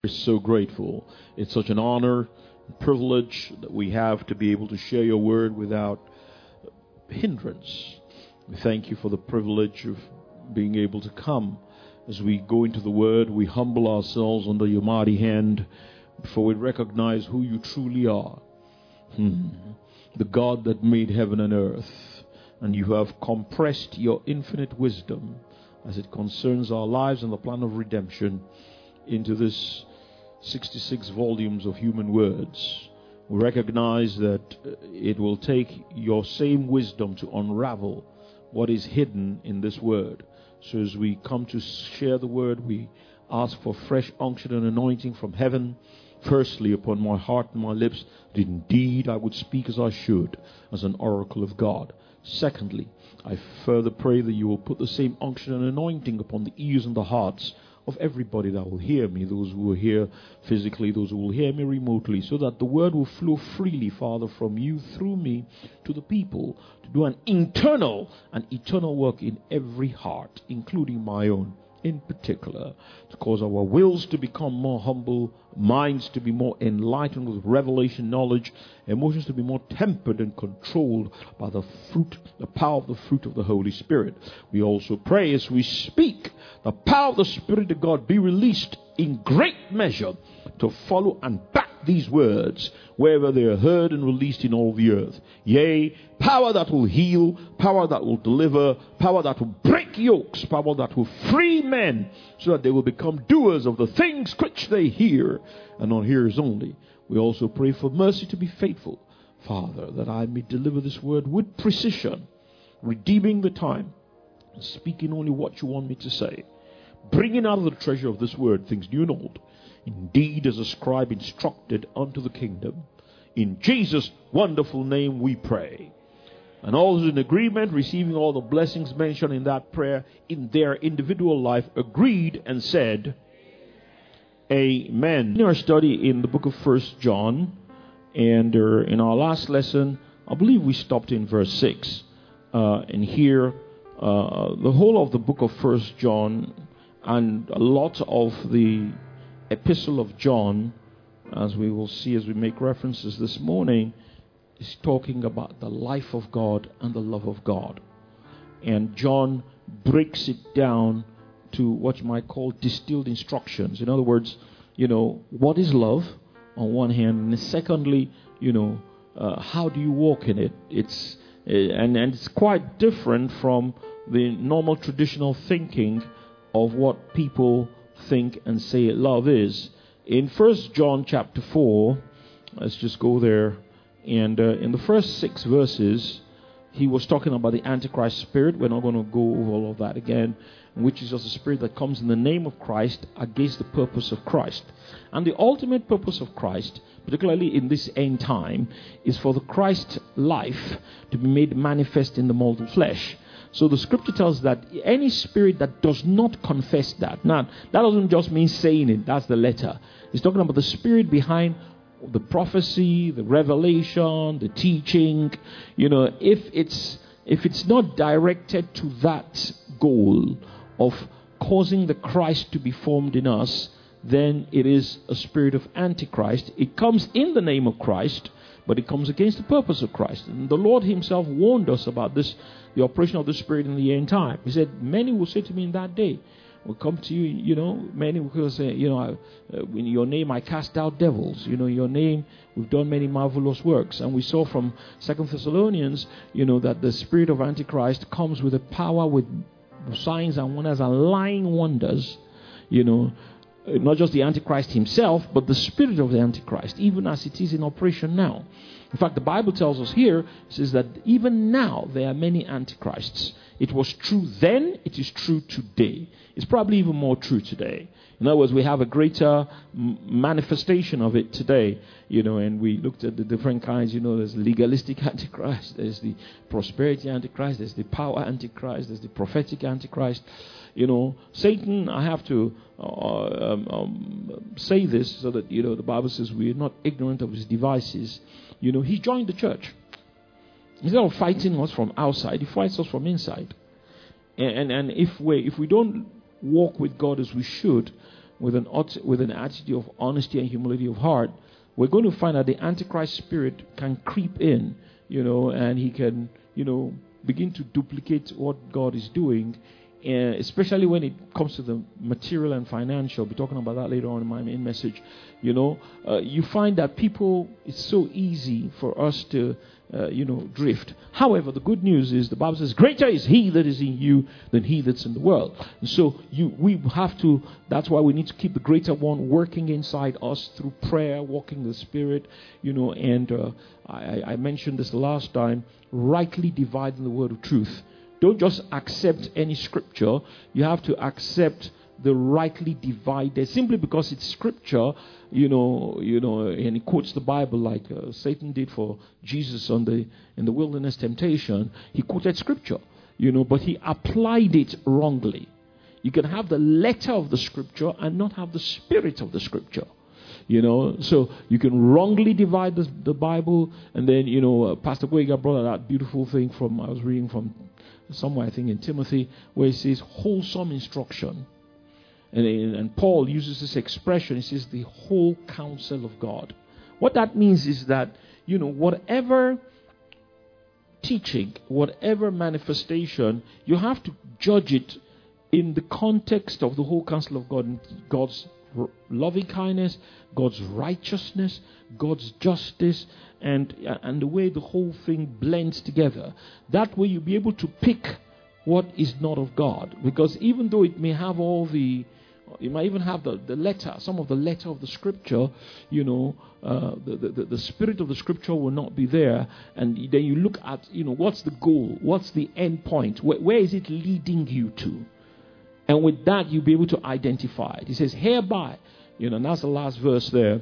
We're so grateful. It's such an honor and privilege that we have to be able to share your word without hindrance. We thank you for the privilege of being able to come. As we go into the word, we humble ourselves under your mighty hand before we recognize who you truly are. The God that made heaven and earth. And you have compressed your infinite wisdom as it concerns our lives and the plan of redemption into this 66 volumes of human words. We recognize that it will take your same wisdom to unravel what is hidden in this word. So as we come to share the word, we ask for fresh unction and anointing from heaven. Firstly, upon my heart and my lips, that indeed I would speak as I should, as an oracle of God. Secondly, I further pray that you will put the same unction and anointing upon the ears and the hearts of everybody that will hear me, those who will hear physically, those who will hear me remotely, so that the word will flow freely, Father, from you through me to the people, to do an internal and eternal work in every heart, including my own in particular, to cause our wills to become more humble, minds to be more enlightened with revelation knowledge, emotions to be more tempered and controlled by the power of the fruit of the Holy Spirit. We also pray as we speak, the power of the Spirit of God be released in great measure to follow and back these words wherever they are heard and released in all the earth. Yea, power that will heal, power that will deliver, power that will break yokes, power that will free men so that they will become doers of the things which they hear and not hearers only. We also pray for mercy to be faithful, Father, that I may deliver this word with precision, redeeming the time, speaking only what you want me to say, bringing out of the treasure of this word things new and old, indeed as a scribe instructed unto the kingdom. In Jesus' wonderful name we pray. And all those in agreement, receiving all the blessings mentioned in that prayer in their individual life, agreed and said, Amen. In our study in the book of 1 John, and in our last lesson, I believe we stopped in verse 6. And here, the whole of the book of 1 John and a lot of the epistle of John, as we will see as we make references this morning, is talking about the life of God and the love of God. And John breaks it down to what you might call distilled instructions. In other words, what is love on one hand, and secondly, how do you walk in it? It's quite different from the normal traditional thinking of what people think and say love is. In 1 John chapter 4, let's just go there, and in the first 6 verses, he was talking about the Antichrist spirit. We're not going to go over all of that again, which is just a spirit that comes in the name of Christ against the purpose of Christ. And the ultimate purpose of Christ, particularly in this end time, is for the Christ life to be made manifest in the mortal flesh. So the scripture tells us that any spirit that does not confess that. Now, that doesn't just mean saying it. That's the letter. It's talking about the spirit behind the prophecy, the revelation, the teaching. If it's not directed to that goal of causing the Christ to be formed in us, then it is a spirit of Antichrist. It comes in the name of Christ, but it comes against the purpose of Christ. And the Lord himself warned us about this, the operation of the Spirit in the end time. He said, many will say to me in that day, will come to you, many will say, in your name I cast out devils. In your name we've done many marvelous works. And we saw from 2 Thessalonians, that the spirit of Antichrist comes with a power, with signs and wonders and lying wonders, not just the Antichrist himself, but the spirit of the Antichrist, even as it is in operation now. In fact, the Bible tells us here, it says that even now there are many Antichrists. It was true then, it is true today. It's probably even more true today. In other words, we have a greater manifestation of it today, and we looked at the different kinds. There's legalistic Antichrist, there's the prosperity Antichrist, there's the power Antichrist, there's the prophetic Antichrist. Satan, I have to say this so that, the Bible says we are not ignorant of his devices. He joined the church. Instead of fighting us from outside, he fights us from inside. And if we don't walk with God as we should, with an attitude of honesty and humility of heart, we're going to find that the Antichrist spirit can creep in, and he can, begin to duplicate what God is doing, especially when it comes to the material and financial. I'll be talking about that later on in my main message. You find that people, it's so easy for us to, drift. However, the good news is the Bible says, greater is he that is in you than he that's in the world. And so we have to, that's why we need to keep the greater one working inside us through prayer, walking the Spirit, and I mentioned this last time, rightly dividing the word of truth. Don't just accept any scripture. You have to accept the rightly divided, simply because it's scripture, and he quotes the Bible like Satan did for Jesus in the wilderness temptation. He quoted scripture, but he applied it wrongly. You can have the letter of the scripture and not have the spirit of the scripture. So you can wrongly divide the Bible, and then, Pastor Boyga brought out that beautiful thing I was reading from somewhere, I think in Timothy, where he says wholesome instruction. And Paul uses this expression. He says the whole counsel of God. What that means is that, whatever teaching, whatever manifestation, you have to judge it in the context of the whole counsel of God, God's loving kindness, God's righteousness, God's justice, and the way the whole thing blends together. That way you'll be able to pick what is not of God. Because even though it may have you might even have the letter, some of the letter of the scripture, the spirit of the scripture will not be there. And then you look at, what's the goal? What's the end point? Where is it leading you to? And with that, you'll be able to identify it. He says, hereby, and that's the last verse there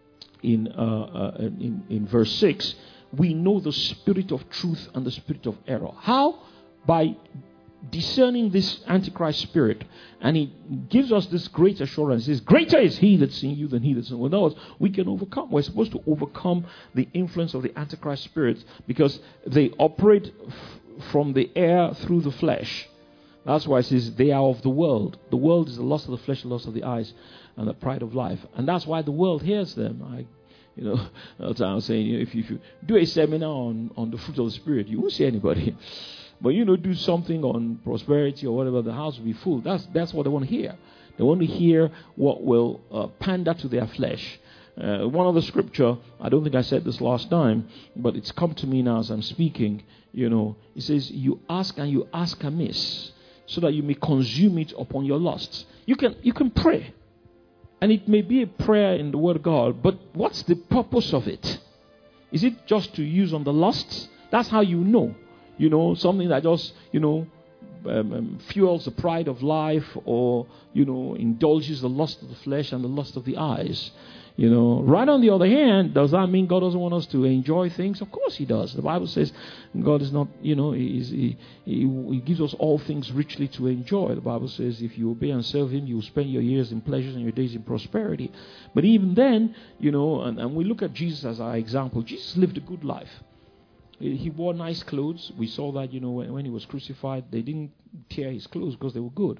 in verse 6. We know the spirit of truth and the spirit of error. How? By discerning this Antichrist spirit. And he gives us this great assurance. He says, greater is he that's in you than he that's in the world. In other words, we can overcome. We're supposed to overcome the influence of the Antichrist spirits because they operate from the air through the flesh. That's why it says they are of the world. The world is the lust of the flesh, the lust of the eyes, and the pride of life. And that's why the world hears them. That's what I'm saying. If you do a seminar on the fruit of the Spirit, you won't see anybody. But do something on prosperity or whatever, the house will be full. That's what they want to hear. They want to hear what will pander to their flesh. One of the scripture, I don't think I said this last time, but it's come to me now as I'm speaking. It says, you ask and you ask amiss, so that you may consume it upon your lusts. You can pray. And it may be a prayer in the word of God, but what's the purpose of it? Is it just to use on the lusts? That's how you know. Something that just, fuels the pride of life, or, indulges the lust of the flesh and the lust of the eyes. Right on the other hand, does that mean God doesn't want us to enjoy things? Of course he does. The Bible says God is not, he gives us all things richly to enjoy. The Bible says if you obey and serve him, you will spend your years in pleasures and your days in prosperity. But even then, and we look at Jesus as our example. Jesus lived a good life. He wore nice clothes. We saw that, when he was crucified, they didn't tear his clothes because they were good,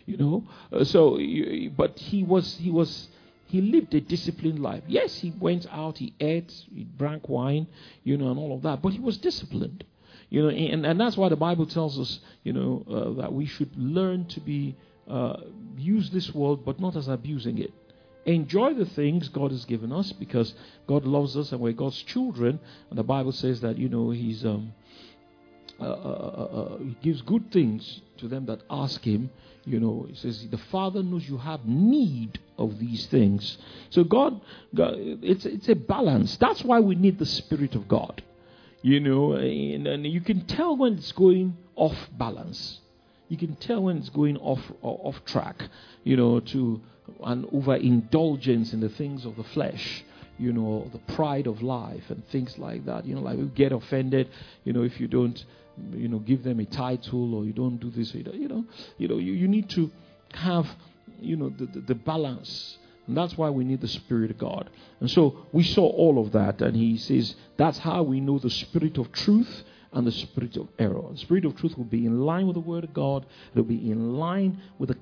but he lived a disciplined life. Yes, he went out, he ate, he drank wine, and all of that, but he was disciplined, and that's why the Bible tells us, that we should learn to use this world, but not as abusing it. Enjoy the things God has given us because God loves us and we're God's children. And the Bible says that, He gives good things to them that ask Him. It says the Father knows you have need of these things. So God it's a balance. That's why we need the Spirit of God. And you can tell when it's going off balance. You can tell when it's going off track, to an overindulgence in the things of the flesh, the pride of life and things like that. Like we get offended, if you don't, give them a title or you don't do this, you need to have, the balance. And that's why we need the Spirit of God. And so we saw all of that. And he says that's how we know the spirit of truth and the spirit of error. The spirit of truth will be in line with the Word of God. It will be in line with the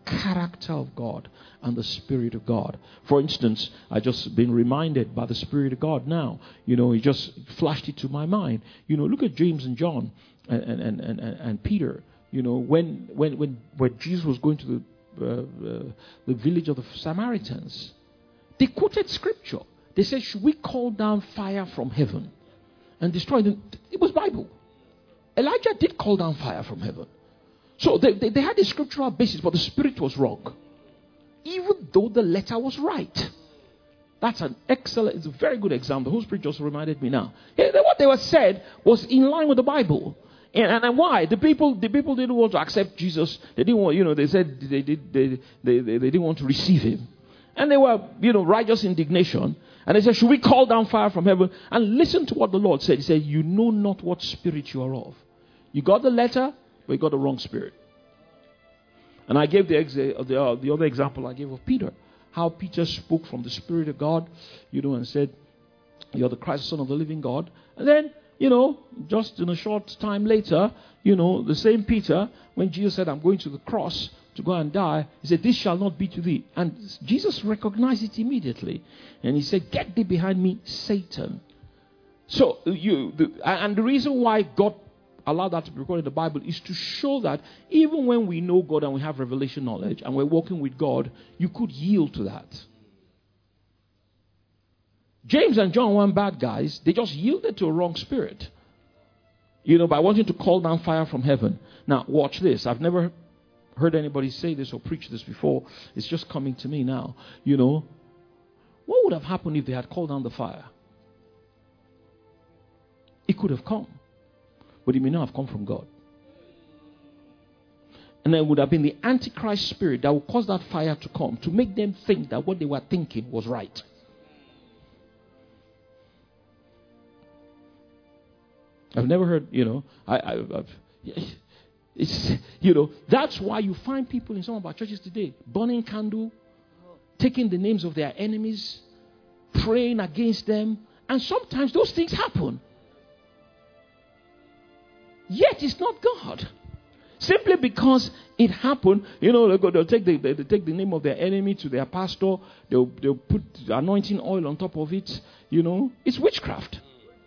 character of God and the Spirit of God. For instance, I just been reminded by the Spirit of God now. He just flashed it to my mind. Look at James and John and Peter. When Jesus was going to the village of the Samaritans, they quoted scripture. They said, should we call down fire from heaven and destroy them? It was Bible. Elijah did call down fire from heaven. So they had a scriptural basis, but the spirit was wrong. Even though the letter was right. That's it's a very good example. The Holy Spirit just reminded me now. What they were said was in line with the Bible. And why? The people didn't want to accept Jesus. They didn't want, they said they didn't want to receive him. And they were, righteous indignation. And they said, should we call down fire from heaven? And listen to what the Lord said. He said, you know not what spirit you are of. You got the letter, but you got the wrong spirit. And I gave the other example I gave of Peter. How Peter spoke from the Spirit of God, and said, you're the Christ, Son of the living God. And then, just in a short time later, the same Peter, when Jesus said, I'm going to the cross to go and die, he said, this shall not be to thee. And Jesus recognized it immediately. And he said, get thee behind me, Satan. So, and the reason why God allowed that to be recorded in the Bible is to show that even when we know God and we have revelation knowledge and we're walking with God, you could yield to that. James and John weren't bad guys. They just yielded to a wrong spirit. By wanting to call down fire from heaven. Now, watch this. I've never heard anybody say this or preach this before. It's just coming to me now. What would have happened if they had called down the fire? It could have come. But it may not have come from God. And it would have been the Antichrist spirit that would cause that fire to come to make them think that what they were thinking was right. I've never heard, that's why you find people in some of our churches today burning candle, taking the names of their enemies, praying against them, and sometimes those things happen. Yet it's not God. Simply because it happened, they'll take the name of their enemy to their pastor, they'll put anointing oil on top of it, it's witchcraft.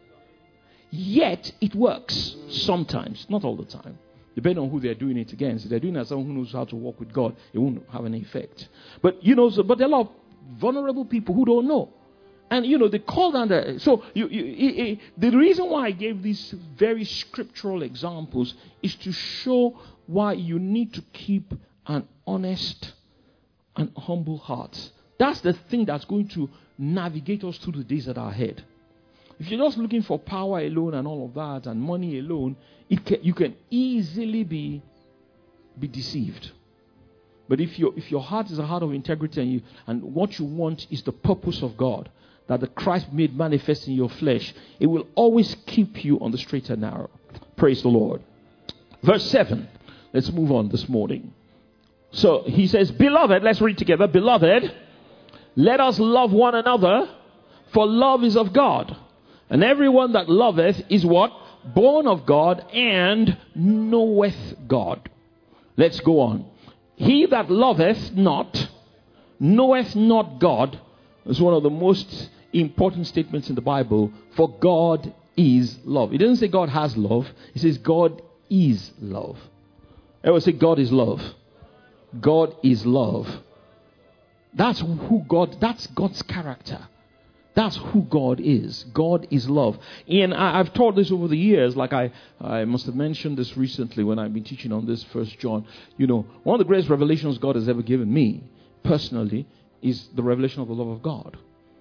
Yet it works sometimes, not all the time. Depending on who they're doing it against. If they're doing it as someone who knows how to walk with God, it won't have any effect. But but there are a lot of vulnerable people who don't know. And they call down the... So the reason why I gave these very scriptural examples is to show why you need to keep an honest and humble heart. That's the thing that's going to navigate us through the days that are ahead. If you're just looking for power alone and all of that and money alone, you can easily be deceived. But if your heart is a heart of integrity and what you want is the purpose of God, that the Christ made manifest in your flesh, it will always keep you on the straight and narrow. Praise the Lord. Verse 7. Let's move on this morning. So he says, Beloved, let's read together. Beloved, let us love one another, for love is of God. And everyone that loveth is what? Born of God and knoweth God. Let's go on. He that loveth not, knoweth not God. It's one of the most important statements in the Bible. For God is love. It doesn't say God has love. It says God is love. Everyone say God is love. God is love. That's God's character. That's who God is. God is love. And I've taught this over the years. Like I must have mentioned this recently when I've been teaching on this 1 John. One of the greatest revelations God has ever given me, personally, is the revelation of the love of God.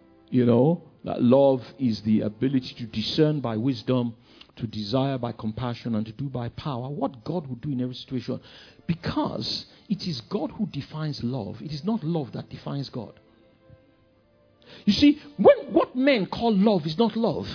That love is the ability to discern by wisdom, to desire by compassion, and to do by power what God would do in every situation. Because it is God who defines love. It is not love that defines God. You see, what men call love is not love.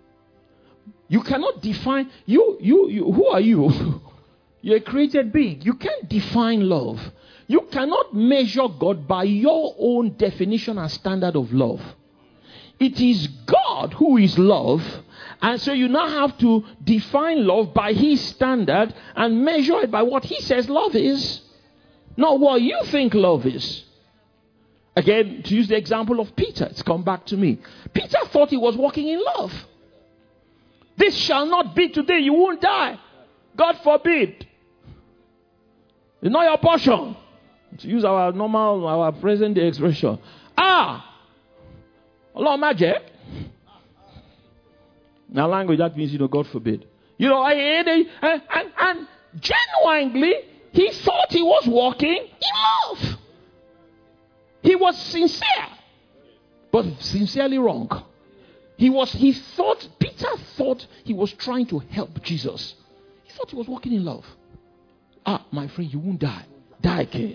You cannot define, who are you? You're a created being. You can't define love. You cannot measure God by your own definition and standard of love. It is God who is love. And so you now have to define love by His standard and measure it by what He says love is. Not what you think love is. Again, to use the example of Peter, it's come back to me. Peter thought he was walking in love. This shall not be today. You won't die. God forbid. It's not your portion. To use our present day expression. Allah magic. Now language, that means, God forbid. And genuinely, he thought he was walking in love. He was sincere, but sincerely wrong. Peter thought he was trying to help Jesus. He thought he was walking in love. My friend, you won't die. Die, okay?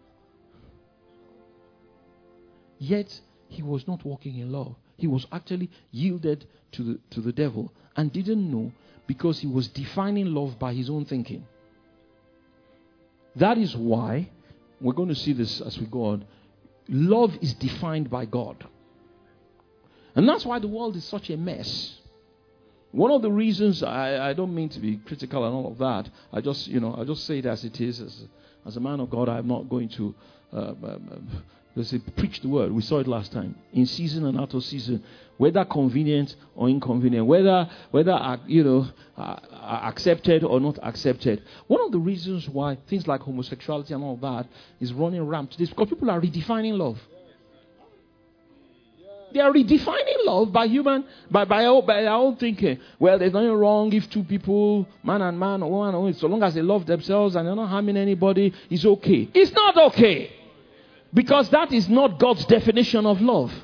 Yet, he was not walking in love. He was actually yielded to the devil and didn't know, because he was defining love by his own thinking. That is why, we're going to see this as we go on, love is defined by God. And that's why the world is such a mess. One of the reasons, I don't mean to be critical and all of that. I just say it as it is. As a man of God, I'm not going to preach the word. We saw it last time. In season and out of season. Whether convenient or inconvenient. Whether accepted or not accepted. One of the reasons why things like homosexuality and all that is running rampant today is because people are redefining love. They are redefining love by their own thinking. Well, there's nothing wrong if two people, man and man or woman and woman, so long as they love themselves and they're not harming anybody, it's okay. It's not okay. Because that is not God's definition of love.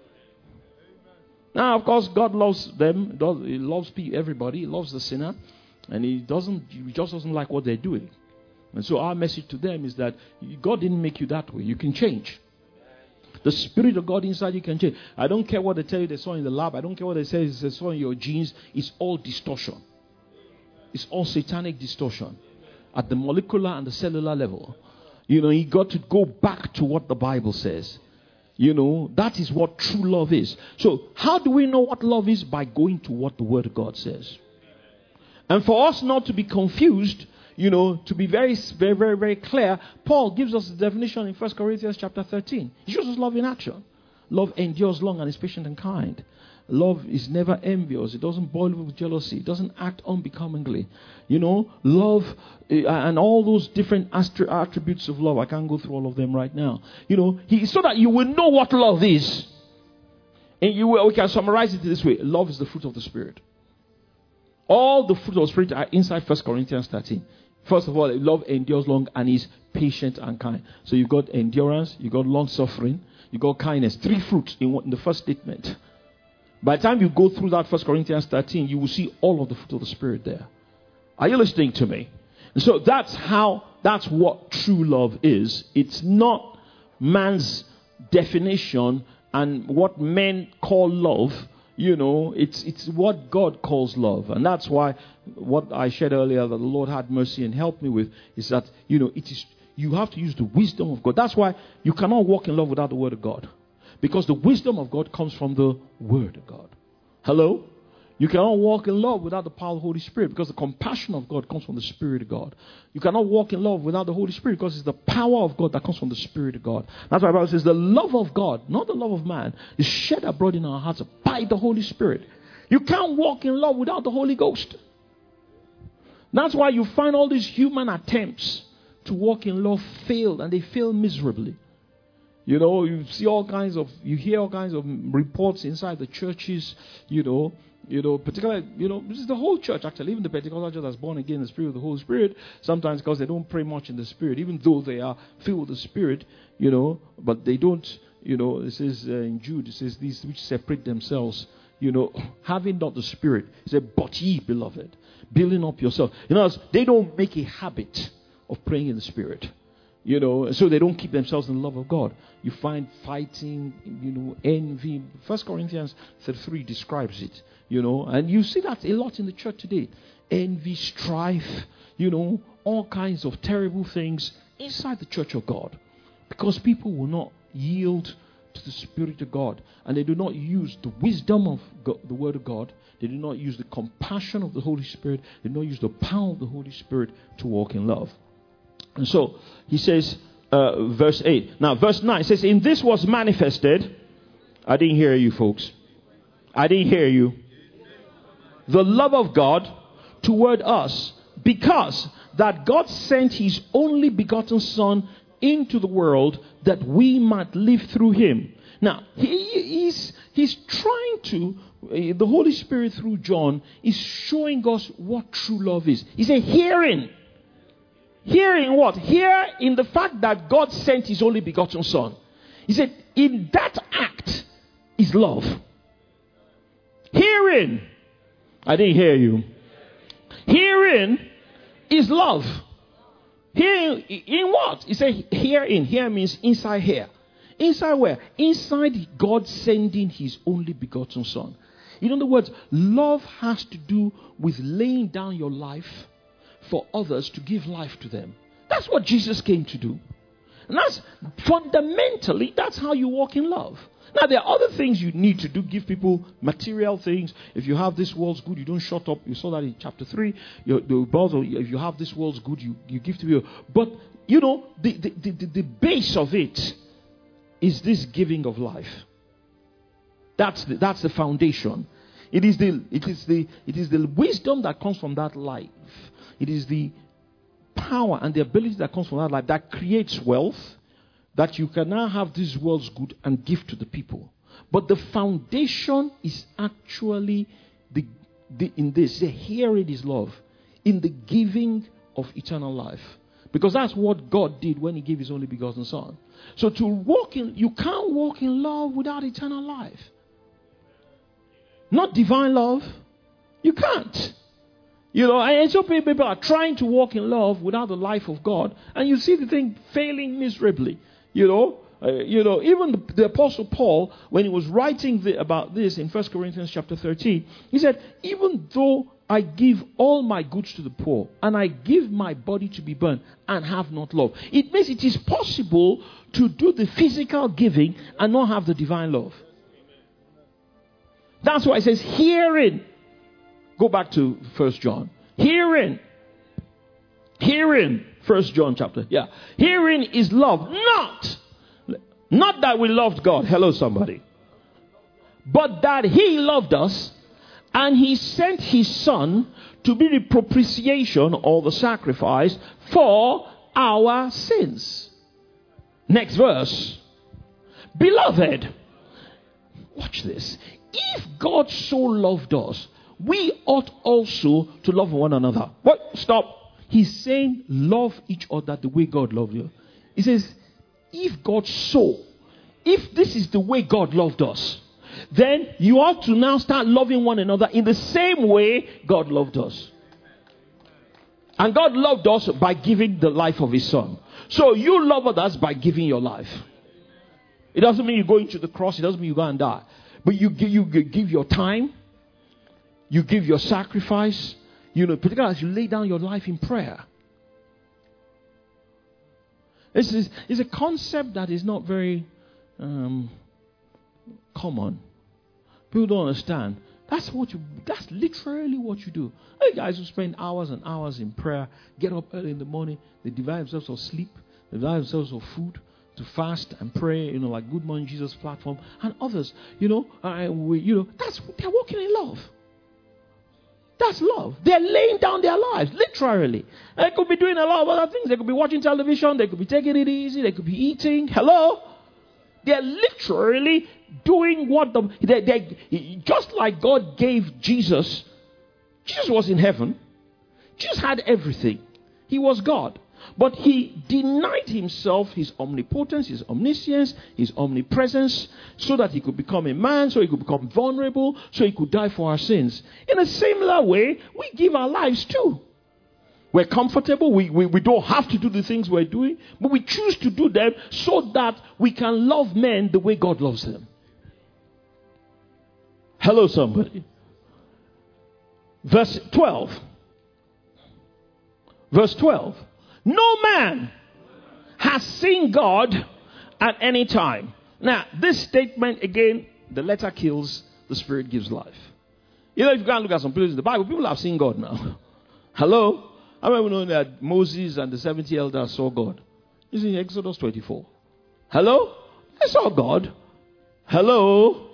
Now, of course, God loves them. He loves everybody. He loves the sinner. And He just doesn't like what they're doing. And so our message to them is that God didn't make you that way. You can change. The Spirit of God inside you can change. I don't care what they tell you they saw in the lab. I don't care what they say they saw in your genes. It's all distortion. It's all satanic distortion. At the molecular and the cellular level. You got to go back to what the Bible says. That is what true love is. So, how do we know what love is? By going to what the Word of God says. And for us not to be confused, to be very, very, very, very clear, Paul gives us the definition in 1 Corinthians chapter 13. He shows us love in action. Love endures long and is patient and kind. Love is never envious. It doesn't boil with jealousy. It doesn't act unbecomingly. Love and all those different attributes of love. I can't go through all of them right now. So that you will know what love is. And we can summarize it this way. Love is the fruit of the Spirit. All the fruit of the Spirit are inside 1 Corinthians 13. First of all, love endures long and is patient and kind. So you've got endurance, you've got long suffering, you've got kindness. 3 fruits in the first statement. By the time you go through that 1 Corinthians 13, you will see all of the fruit of the Spirit there. Are you listening to me? And so that's what true love is. It's not man's definition and what men call love. It's what God calls love. And that's why what I shared earlier that the Lord had mercy and helped me with is that, you have to use the wisdom of God. That's why you cannot walk in love without the Word of God. Because the wisdom of God comes from the Word of God. Hello? You cannot walk in love without the power of the Holy Spirit, because the compassion of God comes from the Spirit of God. You cannot walk in love without the Holy Spirit, because it's the power of God that comes from the Spirit of God. That's why the Bible says the love of God, not the love of man, is shed abroad in our hearts by the Holy Spirit. You can't walk in love without the Holy Ghost. That's why you find all these human attempts to walk in love fail, and they fail miserably. You hear all kinds of reports inside the churches, particularly, this is the whole church actually, even the Pentecostal church that's born again in the Spirit of the Holy Spirit, sometimes because they don't pray much in the Spirit, even though they are filled with the Spirit, but they don't, it says in Jude, it says these which separate themselves, having not the Spirit. It says, but ye, beloved, building up yourself. They don't make a habit of praying in the Spirit. So they don't keep themselves in the love of God. You find fighting, envy. 1 Corinthians 3 describes it, and you see that a lot in the church today. Envy, strife, all kinds of terrible things inside the church of God. Because people will not yield to the Spirit of God. And they do not use the wisdom of God, the Word of God. They do not use the compassion of the Holy Spirit. They do not use the power of the Holy Spirit to walk in love. And so he says, verse 8. Now, verse 9 says, in this was manifested. I didn't hear you, folks. I didn't hear you. The love of God toward us, because that God sent his only begotten Son into the world that we might live through him. Now, he's trying to, the Holy Spirit through John is showing us what true love is. He said, hearing what? Here in the fact that God sent his only begotten Son. He said, in that act is love. Herein, I didn't hear you. Herein is love. Here in what? He said herein. Here means inside here. Inside where? Inside God sending his only begotten Son. In other words, love has to do with laying down your life for others to give life to them. That's what Jesus came to do. And that's fundamentally, that's how you walk in love. Now, there are other things you need to do. Give people material things. If you have this world's good, you don't shut up. You saw that in chapter 3. If you have this world's good, you give to people. But, you know, the base of it is this giving of life. That's the foundation. It is the wisdom that comes from that life. It is the power and the ability that comes from that life that creates wealth, that you can now have this world's good and give to the people. But the foundation is actually in this. Here it is love. In the giving of eternal life. Because that's what God did when he gave his only begotten Son. So you can't walk in love without eternal life. Not divine love. You can't. You know, and so people are trying to walk in love without the life of God. And you see the thing failing miserably. You know, even the Apostle Paul, when he was writing about this in 1 Corinthians chapter 13, he said, even though I give all my goods to the poor, and I give my body to be burned, and have not love. It means it is possible to do the physical giving and not have the divine love. That's why it says, herein. Go back to 1 John. Herein, 1 John chapter. Yeah. Herein is love. Not that we loved God. Hello, somebody. But that he loved us, and he sent his Son to be the propitiation or the sacrifice for our sins. Next verse. Beloved, watch this. If God so loved us, we ought also to love one another. What? Stop. He's saying love each other the way God loved you. He says, if this is the way God loved us, then you ought to now start loving one another in the same way God loved us. And God loved us by giving the life of his Son. So you love others by giving your life. It doesn't mean you go into the cross. It doesn't mean you go and die. But you give your time. You give your sacrifice. You know, particularly as you lay down your life in prayer. This is a concept that is not very common. People don't understand. That's literally what you do. Hey, guys who spend hours and hours in prayer, get up early in the morning, they divide themselves of sleep, they divide themselves of food, to fast and pray, you know, like Good Morning Jesus platform, and others, they're walking in love. That's love. They're laying down their lives, literally. They could be doing a lot of other things. They could be watching television. They could be taking it easy. They could be eating. Hello? They're literally doing what just like God gave Jesus. Jesus was in heaven. Jesus had everything. He was God. But he denied himself his omnipotence, his omniscience, his omnipresence, so that he could become a man, so he could become vulnerable, so he could die for our sins. In a similar way, we give our lives too. We're comfortable. We don't have to do the things we're doing, but we choose to do them so that we can love men the way God loves them. Hello, somebody. Verse 12. Verse 12. No man has seen God at any time. Now, this statement, again, the letter kills, the spirit gives life. You know, if you go and look at some places in the Bible, people have seen God now. Hello? How many know that Moses and the 70 elders saw God? It's in Exodus 24. Hello? They saw God. Hello?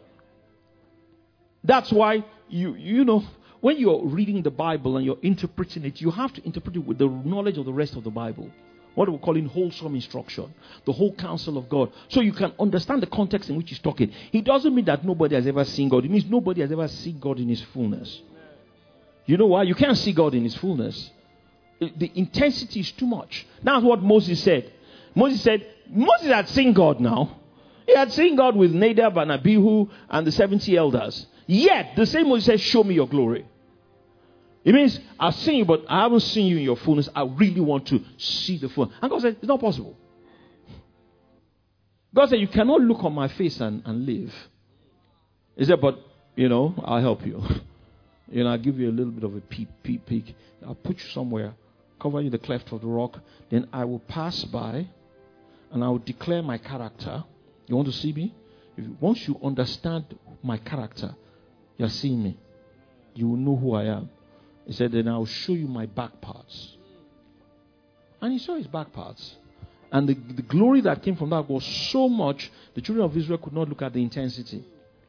That's why you know, when you're reading the Bible and you're interpreting it, you have to interpret it with the knowledge of the rest of the Bible. What we're calling wholesome instruction. The whole counsel of God. So you can understand the context in which he's talking. It doesn't mean that nobody has ever seen God. It means nobody has ever seen God in his fullness. You know why? You can't see God in his fullness. The intensity is too much. That's what Moses said. Moses had seen God now. He had seen God with Nadab and Abihu and the 70 elders. Yet, the same Moses said, show me your glory. It means, I've seen you, but I haven't seen you in your fullness. I really want to see the fullness. And God said, it's not possible. God said, you cannot look on my face and live. He said, but, I'll help you. I'll give you a little bit of a peek. I'll put you somewhere, cover you in the cleft of the rock. Then I will pass by and I will declare my character. You want to see me? Once you understand my character, you're seeing me. You will know who I am. He said, then I'll show you my back parts. And he saw his back parts. And the glory that came from that was so much, the children of Israel could not look at the intensity.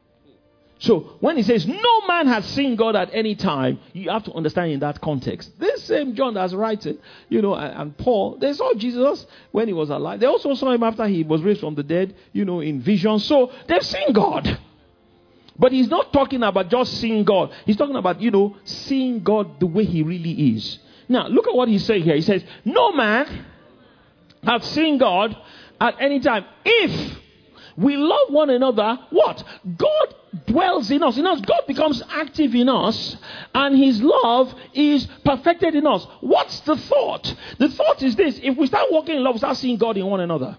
So, when he says, no man has seen God at any time, you have to understand in that context. This same John that's writing, and Paul, they saw Jesus when he was alive. They also saw him after he was raised from the dead, in vision. So, they've seen God. But he's not talking about just seeing God. He's talking about, seeing God the way he really is. Now, look at what he's saying here. He says, no man has seen God at any time. If we love one another, what? God dwells in us. God becomes active in us, and his love is perfected in us. What's the thought? The thought is this: if we start walking in love, we start seeing God in one another.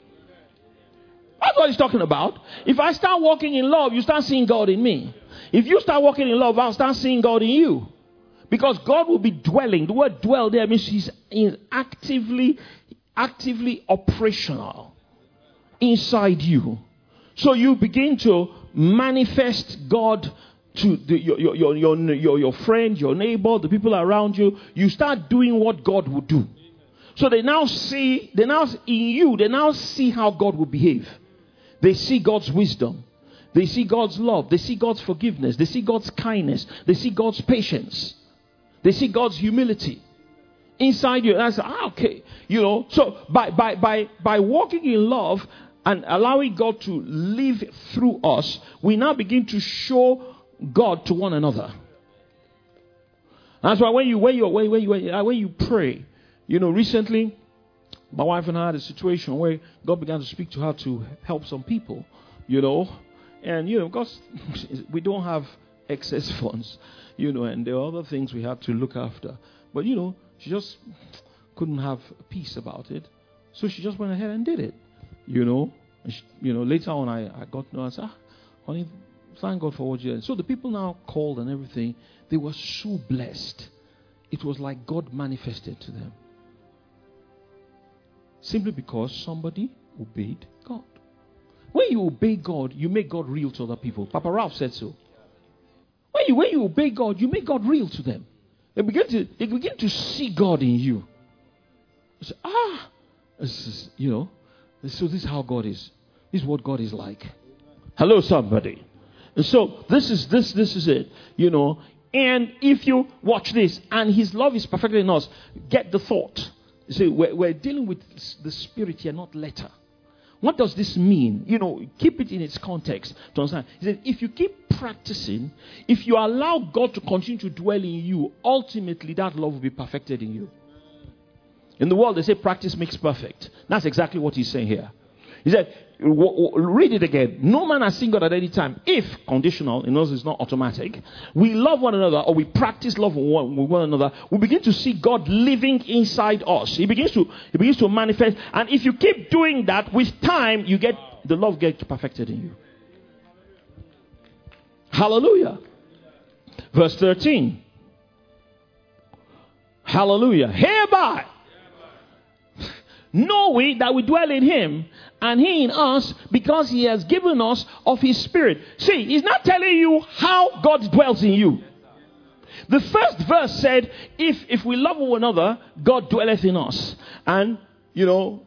That's what he's talking about. If I start walking in love, you start seeing God in me. If you start walking in love, I'll start seeing God in you. Because God will be dwelling. The word dwell there means he's actively operational inside you. So you begin to manifest God to your friend, your neighbor, the people around you. You start doing what God would do. So they now see how God will behave. They see God's wisdom. They see God's love. They see God's forgiveness. They see God's kindness. They see God's patience. They see God's humility inside you. And I say, okay. So by walking in love and allowing God to live through us, we now begin to show God to one another. That's why when you pray, recently, my wife and I had a situation where God began to speak to her to help some people, and, because we don't have excess funds, and there are other things we had to look after. But, she just couldn't have peace about it. So she just went ahead and did it, And she, later on I got to know and said, honey, thank God for what you did. So the people now called and everything. They were so blessed. It was like God manifested to them. Simply because somebody obeyed God. When you obey God, you make God real to other people. Papa Ralph said so. When you obey God, you make God real to them. They begin to see God in you. You say, this is, so this is how God is. This is what God is like. Hello, somebody. And so this is it. And if you watch this, and his love is perfected in us, get the thought. See, we're dealing with the spirit here, not letter. What does this mean? Keep it in its context to understand. He said, if you keep practicing, if you allow God to continue to dwell in you, ultimately that love will be perfected in you. In the world, they say practice makes perfect. That's exactly what he's saying here. He said, read it again. No man has seen God at any time. If, conditional, in us it's not automatic, we love one another or we practice love with one another, we begin to see God living inside us. He begins to manifest. And if you keep doing that, with time, the love gets perfected in you. Hallelujah. Verse 13. Hallelujah. Hereby know we that we dwell in him and he in us, because he has given us of his spirit. See, he's not telling you how God dwells in you. The first verse said, if we love one another, God dwelleth in us. And, His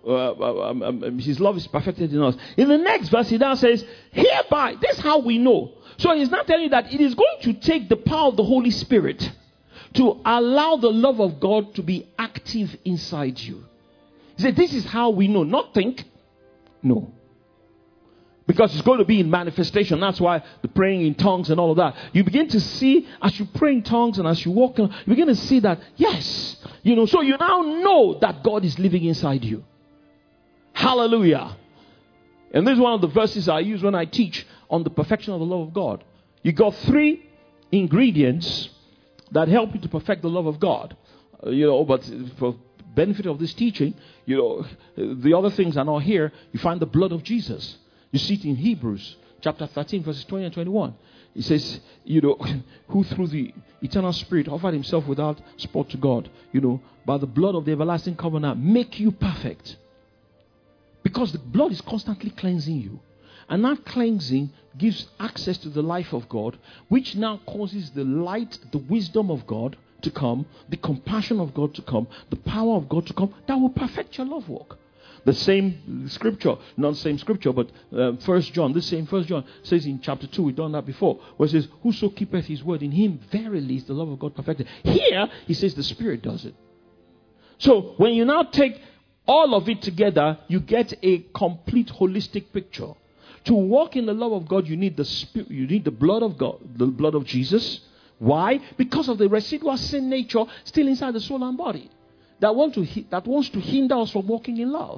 love is perfected in us. In the next verse, he now says, hereby, this is how we know. So he's not telling you that it is going to take the power of the Holy Spirit to allow the love of God to be active inside you. He said, this is how we know. Not think. No. Because it's going to be in manifestation. That's why the praying in tongues and all of that. You begin to see, as you pray in tongues and as you walk, you begin to see that, yes. So you now know that God is living inside you. Hallelujah. And this is one of the verses I use when I teach on the perfection of the love of God. You got 3 ingredients that help you to perfect the love of God. But for benefit of this teaching, the other things are not here. You find the blood of Jesus. You see it in Hebrews chapter 13 verses 20 and 21. It says, who through the eternal Spirit offered himself without spot to God, by the blood of the everlasting covenant, make you perfect. Because the blood is constantly cleansing you. And that cleansing gives access to the life of God, which now causes the light, the wisdom of God to come, the compassion of God to come, the power of God to come, that will perfect your love walk. The same scripture, not the same scripture, but 1 John, this same 1 John says in chapter 2, we've done that before, where it says, whoso keepeth his word, in him verily is the love of God perfected. Here, he says the Spirit does it. So, when you now take all of it together, you get a complete holistic picture. To walk in the love of God, you need the Spirit, you need the blood of God, the blood of Jesus. Why? Because of the residual sin nature still inside the soul and body that wants to hinder us from walking in love.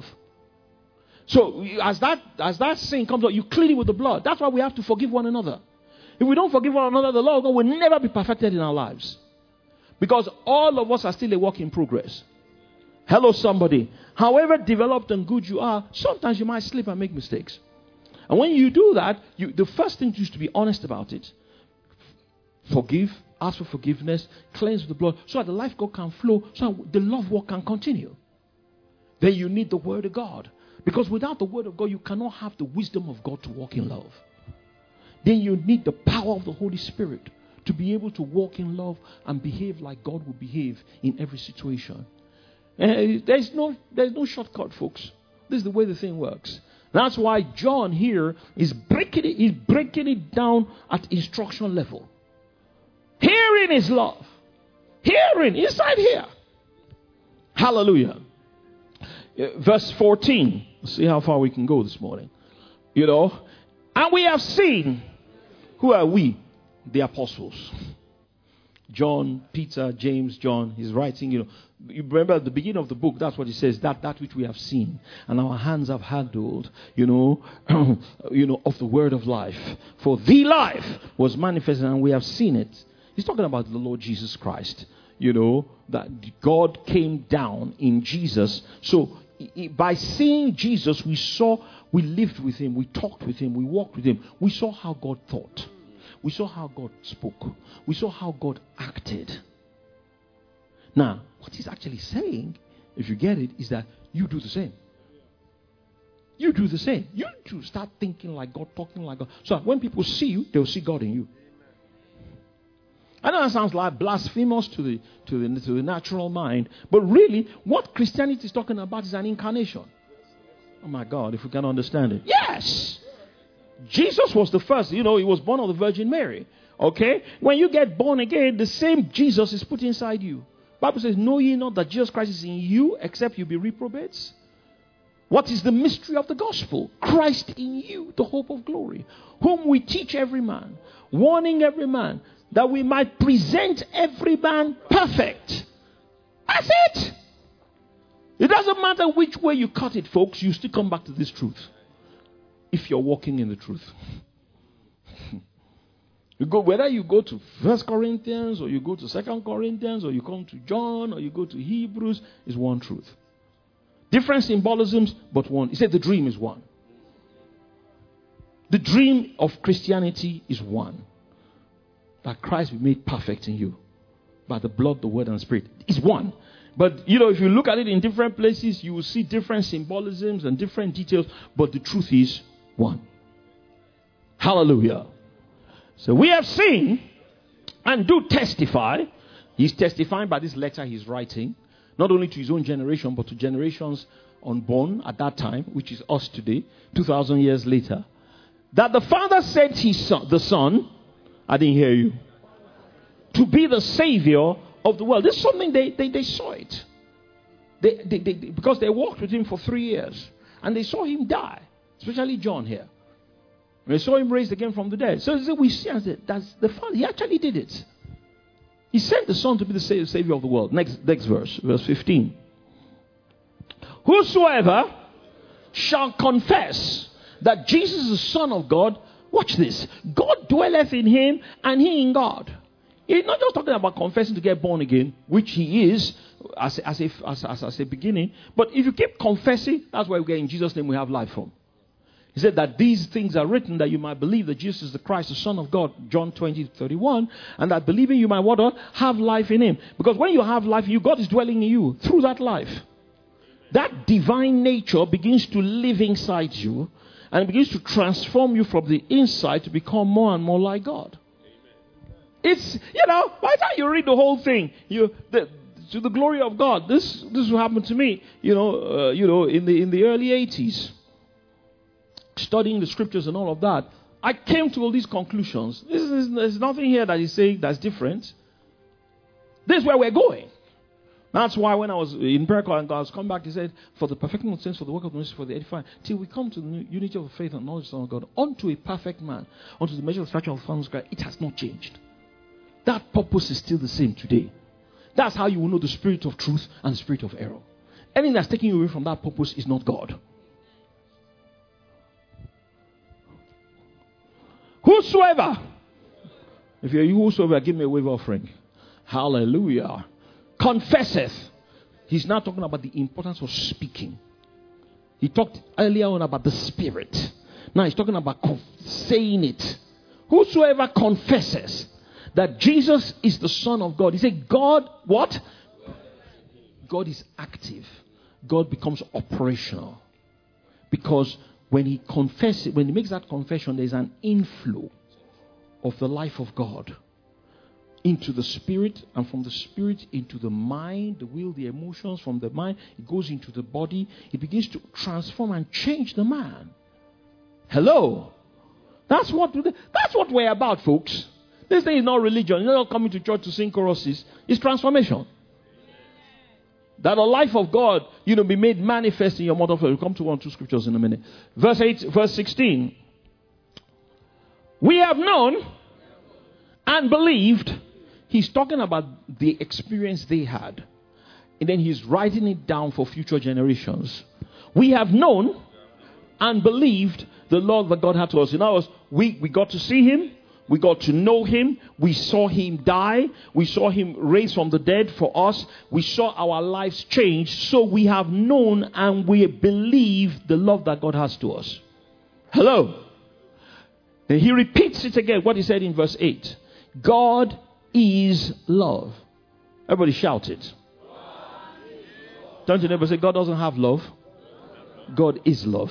So as that sin comes out, you clean it with the blood. That's why we have to forgive one another. If we don't forgive one another, the love of God will never be perfected in our lives. Because all of us are still a work in progress. Hello, somebody. However developed and good you are, sometimes you might slip and make mistakes. And when you do that, the first thing is to be honest about it. Forgive, ask for forgiveness, cleanse with the blood, so that the life of God can flow, so that the love walk can continue. Then you need the Word of God. Because without the Word of God, you cannot have the wisdom of God to walk in love. Then you need the power of the Holy Spirit to be able to walk in love and behave like God would behave in every situation. There's no shortcut, folks. This is the way the thing works. That's why John here is breaking it down at instruction level. Hearing is love. Hearing, inside here. Hallelujah. Verse 14. Let's see how far we can go this morning. And we have seen. Who are we? The apostles. John, Peter, James, John. He's writing, you remember at the beginning of the book, that's what he says, that which we have seen and our hands have handled, of the word of life. For the life was manifested and we have seen it. He's talking about the Lord Jesus Christ. That God came down in Jesus. So by seeing Jesus, we lived with him, we talked with him, we walked with him. We saw how God thought. We saw how God spoke. We saw how God acted. Now, what he's actually saying, if you get it, is that you do the same. You do the same. You need to start thinking like God, talking like God. So when people see you, they'll see God in you. I know that sounds like blasphemous to the natural mind, but really, what Christianity is talking about is an incarnation. Oh my God, if we can understand it. Yes! Jesus was the first. He was born of the Virgin Mary. Okay? When you get born again, the same Jesus is put inside you. Bible says, know ye not that Jesus Christ is in you, except you be reprobates? What is the mystery of the gospel? Christ in you, the hope of glory, whom we teach every man, warning every man, that we might present every man perfect. That's it. It doesn't matter which way you cut it, folks, you still come back to this truth. If you're walking in the truth. Whether you go to 1 Corinthians, or you go to 2 Corinthians, or you come to John, or you go to Hebrews, is one truth. Different symbolisms, but one. He said the dream is one. The dream of Christianity is one. That Christ be made perfect in you by the blood, the word, and the spirit. Is one. But, if you look at it in different places, you will see different symbolisms and different details. But the truth is one. Hallelujah. So we have seen And do testify. He's testifying by this letter he's writing, not only to his own generation, but to generations unborn at that time, which is us today, 2,000 years later, that the Father sent his son, the Son, I didn't hear you, to be the Savior of the world. This is something they saw it. Because they walked with him for 3 years, and they saw him die, especially John here. They saw him raised again from the dead. So we see that's the Father. He actually did it. He sent the Son to be the Savior of the world. Next verse 15. Whosoever shall confess that Jesus is the Son of God, watch this, God dwelleth in him and he in God. He's not just talking about confessing to get born again, which he is as a beginning. But if you keep confessing, that's where we get in Jesus' name we have life from. He said that these things are written that you might believe that Jesus is the Christ, the Son of God, John 20:31, and that believing you might what? Have life in him. Because when you have life in you, God is dwelling in you through that life. That divine nature begins to live inside you and it begins to transform you from the inside to become more and more like God. It's, by the time you read the whole thing, to the glory of God. This will happen to me, in the early 80s. Studying the scriptures and all of that, I came to all these conclusions. There's nothing here that is saying that's different. This is where we're going. That's why when I was in prayer call and God was come back, he said, for the perfecting of saints, for the work of the ministry, for the edifying, till we come to the unity of the faith and knowledge of the Son of God, unto a perfect man, unto the measure of the stature of the Son of Christ, it has not changed. That purpose is still the same today. That's how you will know the spirit of truth and the spirit of error. Anything that's taking you away from that purpose is not God. Whosoever, if you're whosoever, give me a wave offering. Hallelujah. Confesseth. He's now talking about the importance of speaking. He talked earlier on about the spirit. Now he's talking about saying it. Whosoever confesses that Jesus is the Son of God. He said, God, what? God is active. God becomes operational. Because when he confesses, when he makes that confession, there's an inflow of the life of God into the spirit, and from the spirit into the mind, the will, the emotions. From the mind, it goes into the body. It begins to transform and change the man. Hello? That's what we're about, folks. This thing is not religion. You're not coming to church to sing choruses. It's transformation. That the life of God, be made manifest in your mother. We'll come to 1 or 2 scriptures in a minute. Verse 16. We have known and believed. He's talking about the experience they had. And then he's writing it down for future generations. We have known and believed the Lord that God had to us. In other words, we got to see him. We got to know him. We saw him die. We saw him raised from the dead for us. We saw our lives change. So we have known and we believe the love that God has to us. Hello. Then he repeats it again, what he said in verse 8. God is love. Everybody shout it. Don't you never say God doesn't have love? God is love.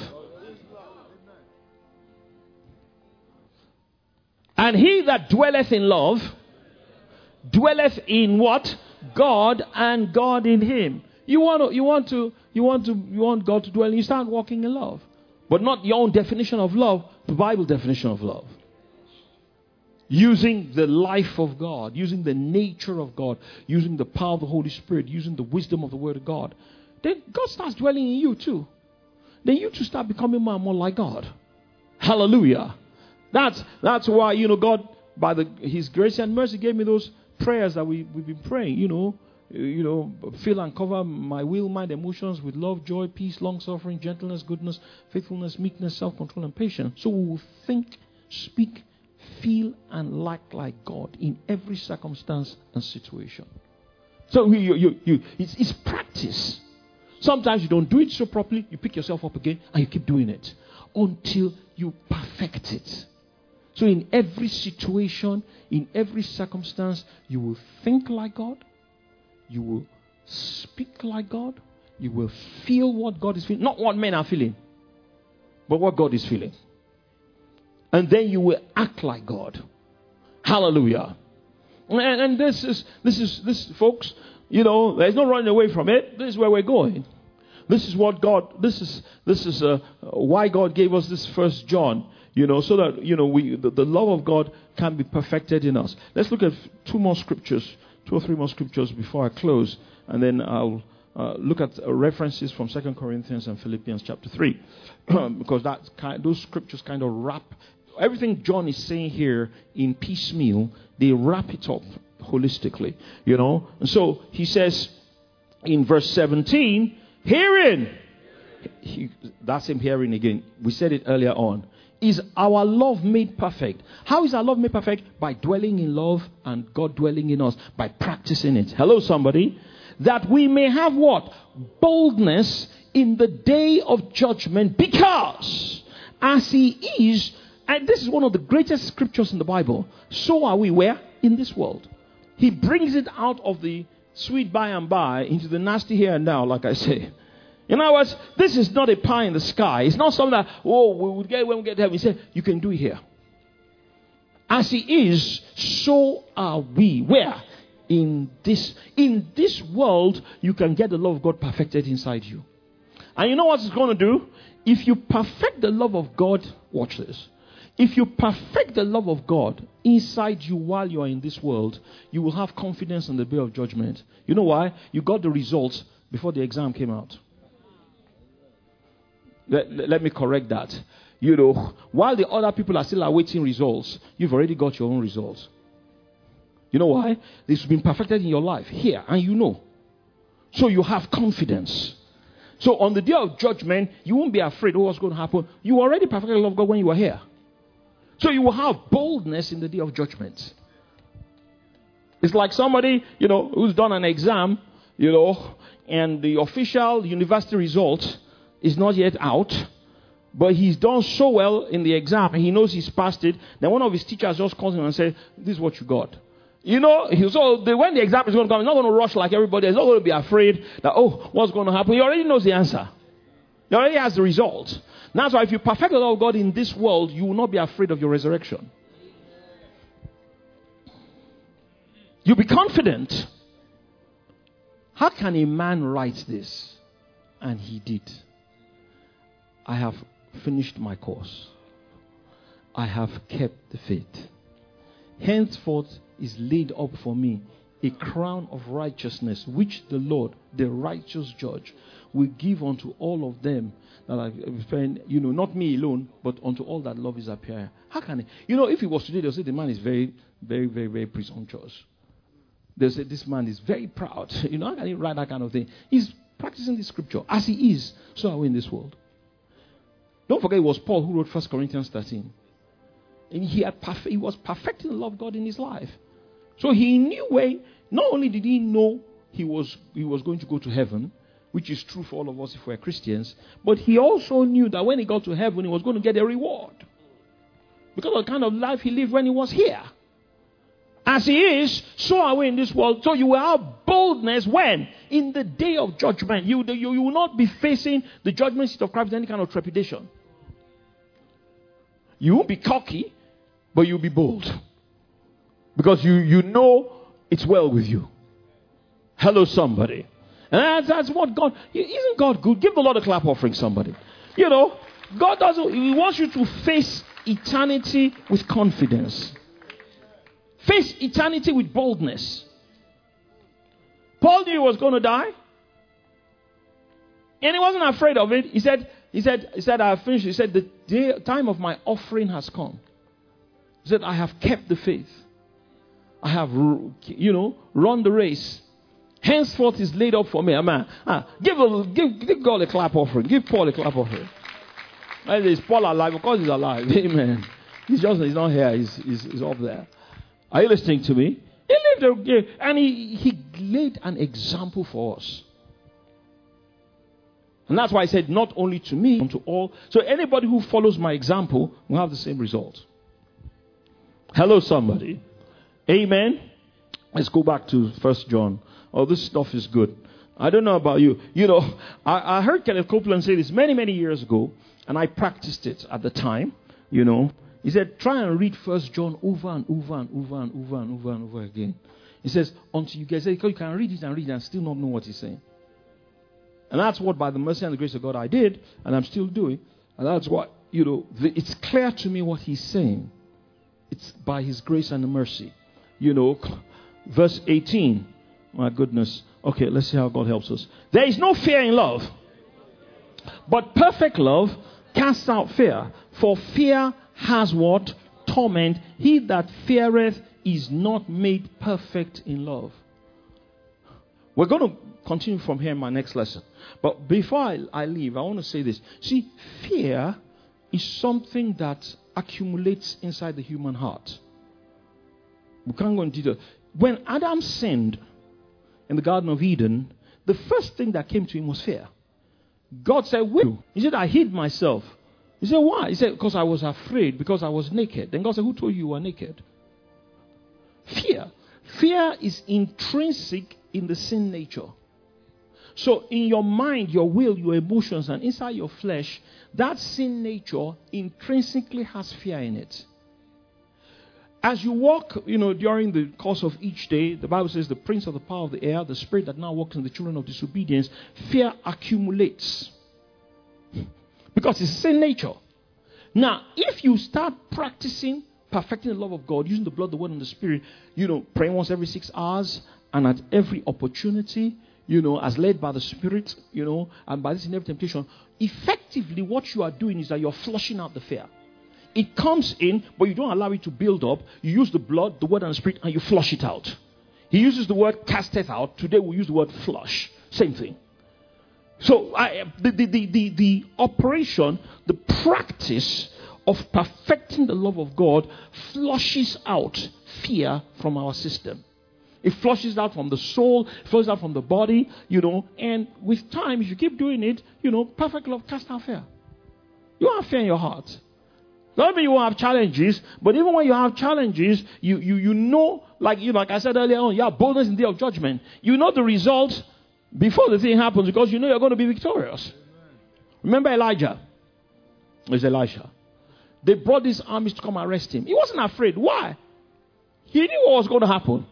And he that dwelleth in love, dwelleth in what? God, and God in him. You want God to dwell in you, start walking in love. But not your own definition of love, the Bible definition of love. Using the life of God, using the nature of God, using the power of the Holy Spirit, using the wisdom of the Word of God. Then God starts dwelling in you too. Then you too start becoming more and more like God. Hallelujah. That's why, God, by his grace and mercy, gave me those prayers that we've been praying, fill and cover my will, mind, emotions with love, joy, peace, long-suffering, gentleness, goodness, faithfulness, meekness, self-control, and patience. So we will think, speak, feel, and act like God in every circumstance and situation. So it's practice. Sometimes you don't do it so properly, you pick yourself up again, and you keep doing it until you perfect it. So in every situation, in every circumstance, you will think like God. You will speak like God. You will feel what God is feeling. Not what men are feeling, but what God is feeling. And then you will act like God. Hallelujah. And this, folks, you know, there's no running away from it. This is where we're going. This is what God, this is why God gave us this 1 John, you know, so that, you know, the love of God can be perfected in us. Let's look at two or three more scriptures before I close, and then I'll look at references from 2 Corinthians and Philippians chapter 3, because those scriptures kind of wrap everything John is saying here in piecemeal. They wrap it up holistically, you know. And so he says in verse 17, herein, that's him hearing again. We said it earlier on. Is our love made perfect? How is our love made perfect? By dwelling in love and God dwelling in us, by practicing it. Hello, somebody. That we may have what? Boldness in the day of judgment, because as he is, and this is one of the greatest scriptures in the Bible, so are we where? In this world. He brings it out of the sweet by and by into the nasty here and now, like I say. In other words, this is not a pie in the sky. It's not something that, we will get when we get there. He said, you can do it here. As he is, so are we. Where? In this world, you can get the love of God perfected inside you. And you know what it's going to do? If you perfect the love of God, watch this. If you perfect the love of God inside you while you are in this world, you will have confidence on the day of judgment. You know why? You got the results before the exam came out. Let me correct that. You know, while the other people are still awaiting results, you've already got your own results. You know why? This has been perfected in your life here, and you know. So you have confidence. So on the day of judgment, you won't be afraid of what's going to happen. You already perfected the love of God when you were here. So you will have boldness in the day of judgment. It's like somebody, you know, who's done an exam, you know, and the official university result is not yet out, but he's done so well in the exam and he knows he's passed it. Then one of his teachers just calls him and says, this is what you got. You know, when the exam is going to come, he's not going to rush like everybody. He's not going to be afraid that, what's going to happen? He already knows the answer. He already has the result. That's why if you perfect the love of God in this world, you will not be afraid of your resurrection. You'll be confident. How can a man write this? And he did. I have finished my course. I have kept the faith. Henceforth is laid up for me a crown of righteousness, which the Lord, the righteous judge, will give unto all of them that I spend, you know, not me alone, but unto all that love is appear. How can he? You know, if it was today, they'll say the man is very, very, very, very presumptuous. They'll say this man is very proud. You know, how can he write that kind of thing? He's practicing the scripture. As he is, so are we in this world. Don't forget, it was Paul who wrote 1 Corinthians 13. And he was perfecting the love of God in his life. So he knew not only did he know he was going to go to heaven, which is true for all of us if we're Christians, but he also knew that when he got to heaven, he was going to get a reward. Because of the kind of life he lived when he was here. As he is, so are we in this world. So you will have boldness when? In the day of judgment. You will not be facing the judgment seat of Christ with any kind of trepidation. You won't be cocky, but you'll be bold. Because you know it's well with you. Hello, somebody. And that's what God... Isn't God good? Give the Lord a clap offering, somebody. You know, God doesn't... He wants you to face eternity with confidence. Face eternity with boldness. Paul knew he was going to die. And he wasn't afraid of it. He said, I have finished. He said, the time of my offering has come. He said, I have kept the faith. I have, run the race. Henceforth is laid up for me. Amen. Give God a clap offering. Give Paul a clap offering. Is Paul alive? Of course he's alive. Amen. He's not here. He's up there. Are you listening to me? He lived and he laid an example for us. And that's why I said, not only to me, but to all. So anybody who follows my example will have the same result. Hello, somebody. Amen. Let's go back to 1 John. Oh, this stuff is good. I don't know about you. You know, I heard Kenneth Copeland say this many, many years ago, and I practiced it at the time, you know. He said, try and read 1 John over and over and over and over and over and over again. He says, until you get it, you can read it and still not know what he's saying. And that's what, by the mercy and the grace of God, I did, and I'm still doing. And that's what, it's clear to me what he's saying. It's by his grace and mercy. Verse 18. My goodness. Okay, let's see how God helps us. There is no fear in love, but perfect love casts out fear. For fear has what? Torment. He that feareth is not made perfect in love. We're going to continue from here in my next lesson. But before I leave, I want to say this. See, fear is something that accumulates inside the human heart. We can't go into detail. When Adam sinned in the Garden of Eden, the first thing that came to him was fear. God said, "Wait." He said, "I hid myself." He said, "Why?" He said, "Because I was afraid, because I was naked." Then God said, "Who told you were naked?" Fear. Fear is intrinsic in the sin nature. So in your mind, your will, your emotions, and inside your flesh, that sin nature intrinsically has fear in it. As you walk, during the course of each day, the Bible says the prince of the power of the air, the spirit that now walks in the children of disobedience, fear accumulates. Because it's sin nature. Now, if you start practicing perfecting the love of God, using the blood, the word, and the spirit, praying once every 6 hours, and at every opportunity, as led by the Spirit, and by this in every temptation, effectively what you are doing is that you're flushing out the fear. It comes in, but you don't allow it to build up. You use the blood, the word, and the spirit, and you flush it out. He uses the word casteth out. Today we use the word flush. Same thing. So the operation, the practice of perfecting the love of God flushes out fear from our system. It flushes out from the soul, it flushes out from the body, and with time, if you keep doing it, perfect love casts out fear. You have fear in your heart. Not mean you won't have challenges, but even when you have challenges, you know, like I said earlier on, you have boldness in the day of judgment. You know the result before the thing happens because you know you're going to be victorious. Remember Elijah? It's Elisha. They brought these armies to come arrest him. He wasn't afraid. Why? He knew what was going to happen.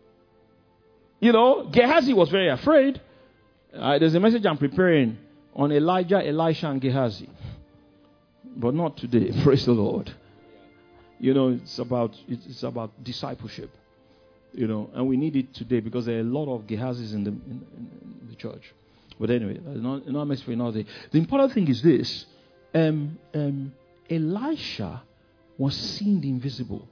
Gehazi was very afraid. There's a message I'm preparing on Elijah, Elisha, and Gehazi. But not today. Praise the Lord. It's about discipleship. And we need it today because there are a lot of Gehazis in the church. But anyway, not a message for another day. The important thing is this. Elisha was seeing the invisible.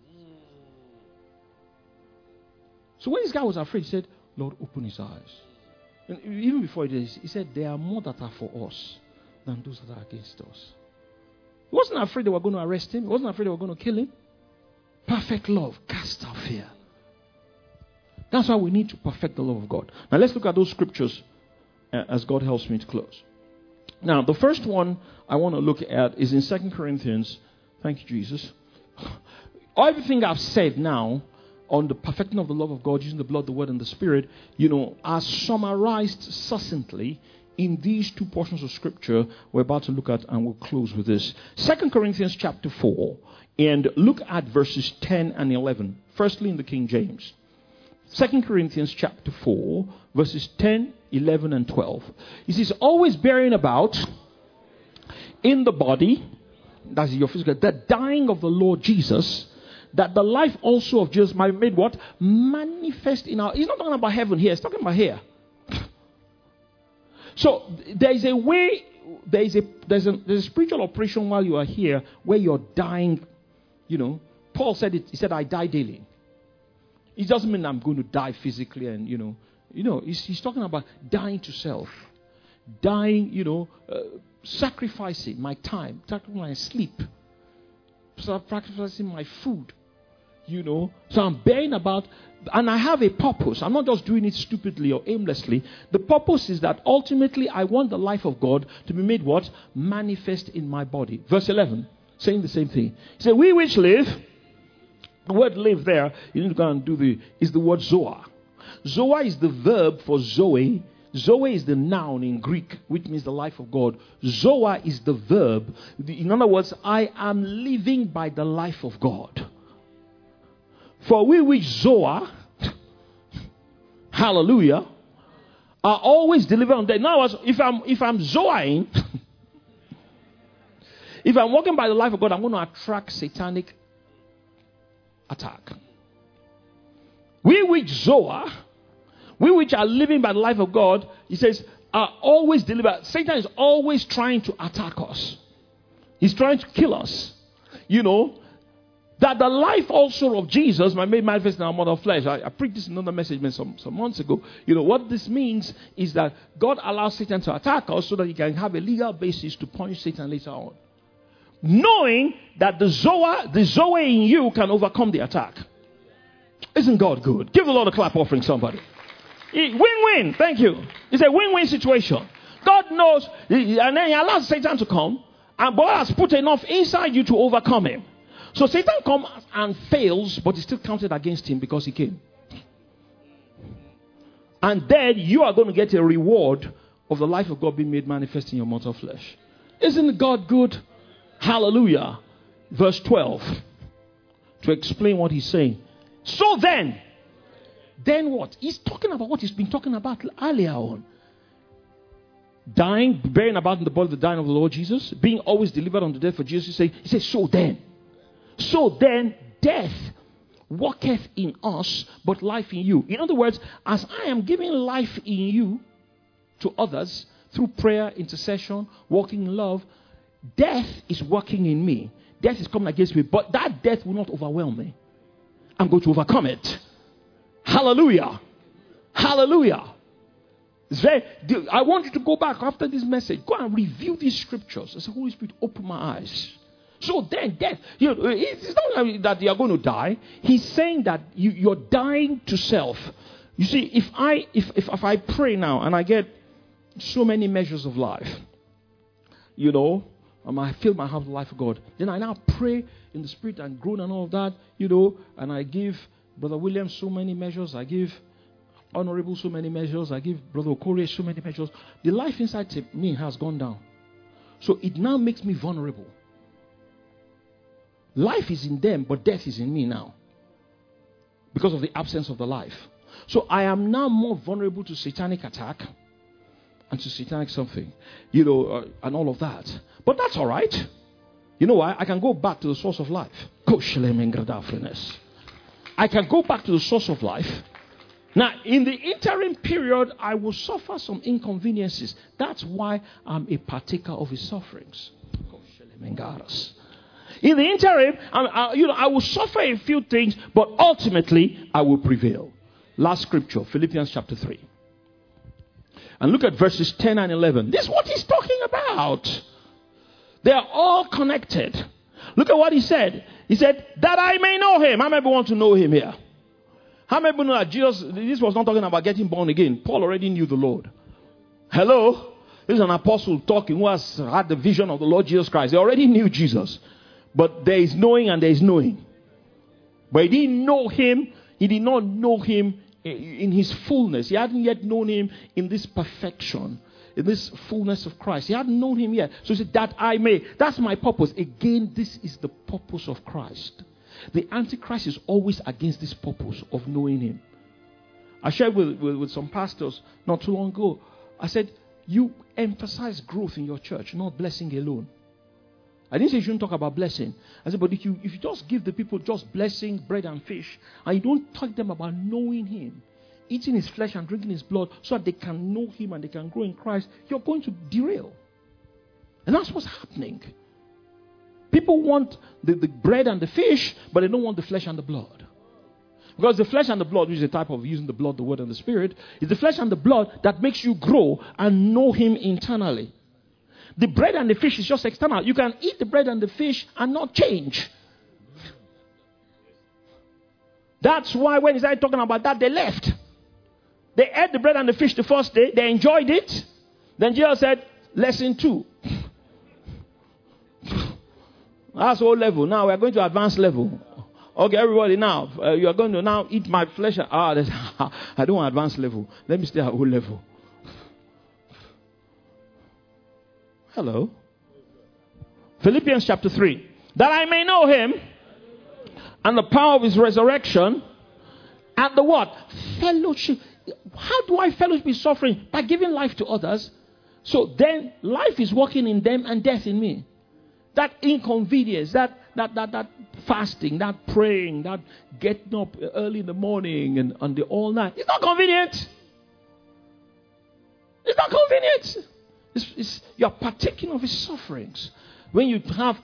So when this guy was afraid, he said, "Lord, open his eyes." And even before he did, he said, "There are more that are for us than those that are against us." He wasn't afraid they were going to arrest him. He wasn't afraid they were going to kill him. Perfect love casts out fear. That's why we need to perfect the love of God. Now let's look at those scriptures as God helps me to close. Now the first one I want to look at is in 2 Corinthians. Thank you, Jesus. Everything I've said now on the perfecting of the love of God using the blood, the word, and the spirit, are summarized succinctly in these two portions of scripture we're about to look at, and we'll close with this. 2 Corinthians chapter 4, and look at verses 10 and 11. Firstly in the King James. 2 Corinthians chapter 4, verses 10, 11, and 12. He says, always bearing about in the body, that's your physical, the dying of the Lord Jesus, that the life also of Jesus might be made what? Manifest in our... He's not talking about heaven here, he's talking about here. So there is a way, there's a spiritual operation while you are here where you're dying. Paul said it. He said, "I die daily." It doesn't mean I'm going to die physically, and he's talking about dying to self, dying. Sacrificing my time, sacrificing my sleep, sacrificing my food. So I'm bearing about, and I have a purpose. I'm not just doing it stupidly or aimlessly. The purpose is that ultimately I want the life of God to be made what? Manifest in my body. Verse 11, saying the same thing. He said, we which live, the word live there, you need to go and is the word zoa. Zoa is the verb for Zoe, Zoe is the noun in Greek, which means the life of God. Zoa is the verb. In other words, I am living by the life of God. For we which Zoa, hallelujah, are always delivered on death. In other words, if I'm Zoaing, if I'm walking by the life of God, I'm going to attract satanic attack. We which Zoa, we which are living by the life of God, he says, are always delivered. Satan is always trying to attack us. He's trying to kill us. You know, that the life also of Jesus might be manifest in our mortal flesh. I preached this in another message some months ago. You know, what this means is that God allows Satan to attack us so that he can have a legal basis to punish Satan later on. Knowing that the Zoe in you can overcome the attack. Isn't God good? Give the Lord a clap offering, somebody. Win-win. Thank you. It's a win-win situation. God knows, and then he allows Satan to come, and God has put enough inside you to overcome him. So Satan comes and fails, but it's still counted against him because he came. And then you are going to get a reward of the life of God being made manifest in your mortal flesh. Isn't God good? Hallelujah. Verse 12. To explain what he's saying. So then what? He's talking about what he's been talking about earlier on. Dying, bearing about in the body the dying of the Lord Jesus, being always delivered unto death for Jesus' sake. He says, so then death worketh in us, but life in you. In other words, as I am giving life in you to others through prayer, intercession, walking in love, death is working in me. Death is coming against me, but that death will not overwhelm me. I'm going to overcome it. Hallelujah. Hallelujah. I want you to go back after this message. Go and review these scriptures. As the Holy Spirit open my eyes. So then death, it's not that you are going to die. He's saying that you're dying to self. You see, if I pray now and I get so many measures of life, I fill my heart with the life of God. Then I now pray in the Spirit and groan and all of that, and I give Brother William so many measures. I give Honorable so many measures. I give Brother Okore so many measures. The life inside me has gone down. So it now makes me vulnerable. Life is in them, but death is in me now. Because of the absence of the life. So I am now more vulnerable to satanic attack and to satanic something, and all of that. But that's all right. You know why? I can go back to the source of life. I can go back to the source of life. Now, in the interim period, I will suffer some inconveniences. That's why I'm a partaker of his sufferings. In the interim, I will suffer a few things, but ultimately, I will prevail. Last scripture, Philippians chapter 3. And look at verses 10 and 11. This is what he's talking about. They are all connected. Look at what he said. He said, that I may know him. How many want to know him here? How many know that Jesus, this was not talking about getting born again. Paul already knew the Lord. Hello? This is an apostle talking who has had the vision of the Lord Jesus Christ. He already knew Jesus. But there is knowing and there is knowing. But he didn't know him. He did not know him in his fullness. He hadn't yet known him in this perfection. In this fullness of Christ. He hadn't known him yet. So he said, that I may. That's my purpose. Again, this is the purpose of Christ. The Antichrist is always against this purpose of knowing him. I shared with some pastors not too long ago. I said, you emphasize growth in your church, not blessing alone. I didn't say you shouldn't talk about blessing. I said, but if you just give the people just blessing, bread and fish, and you don't talk to them about knowing him, eating his flesh and drinking his blood, so that they can know him and they can grow in Christ, you're going to derail. And that's what's happening. People want the bread and the fish, but they don't want the flesh and the blood. Because the flesh and the blood, which is a type of using the blood, the word, and the spirit, is the flesh and the blood that makes you grow and know him internally. The bread and the fish is just external. You can eat the bread and the fish and not change. That's why when he started talking about that, they left. They ate the bread and the fish the first day. They enjoyed it. Then Jesus said, lesson 2. That's all level. Now we're going to advanced level. Okay, everybody now. You are going to now eat my flesh. I don't want advanced level. Let me stay at old level. Hello. Philippians chapter 3. That I may know him and the power of his resurrection and the what? Fellowship. How do I fellowship with suffering? By giving life to others. So then life is working in them and death in me. That inconvenience, that fasting, that praying, that getting up early in the morning and on the all night. It's not convenient. It's not convenient. You're partaking of his sufferings. When you have,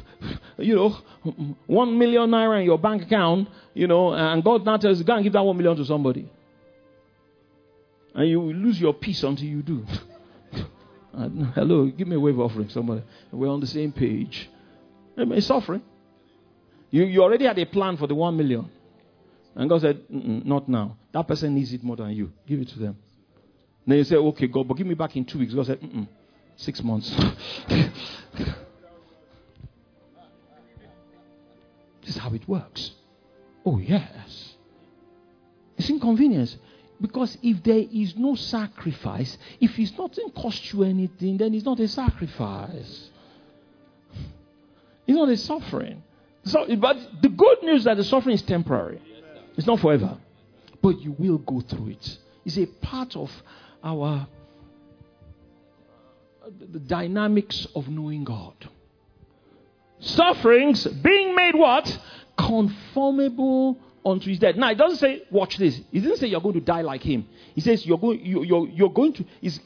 1 million naira in your bank account, and God now tells you, go and give that 1 million to somebody. And you will lose your peace until you do. Hello, give me a wave offering, somebody. We're on the same page. It's suffering. You already had a plan for the 1 million. And God said, not now. That person needs it more than you. Give it to them. Then you say, okay, God, but give me back in 2 weeks. God said, 6 months. This is how it works. Oh, yes. It's inconvenience. Because if there is no sacrifice, if it's not going to cost you anything, then it's not a sacrifice. It's not a suffering. So, but the good news is that the suffering is temporary. It's not forever. But you will go through it. It's a part of the dynamics of knowing God. Sufferings being made what? Conformable unto his death. Now it doesn't say, watch this. It doesn't say you're going to die like him. It says you're going to.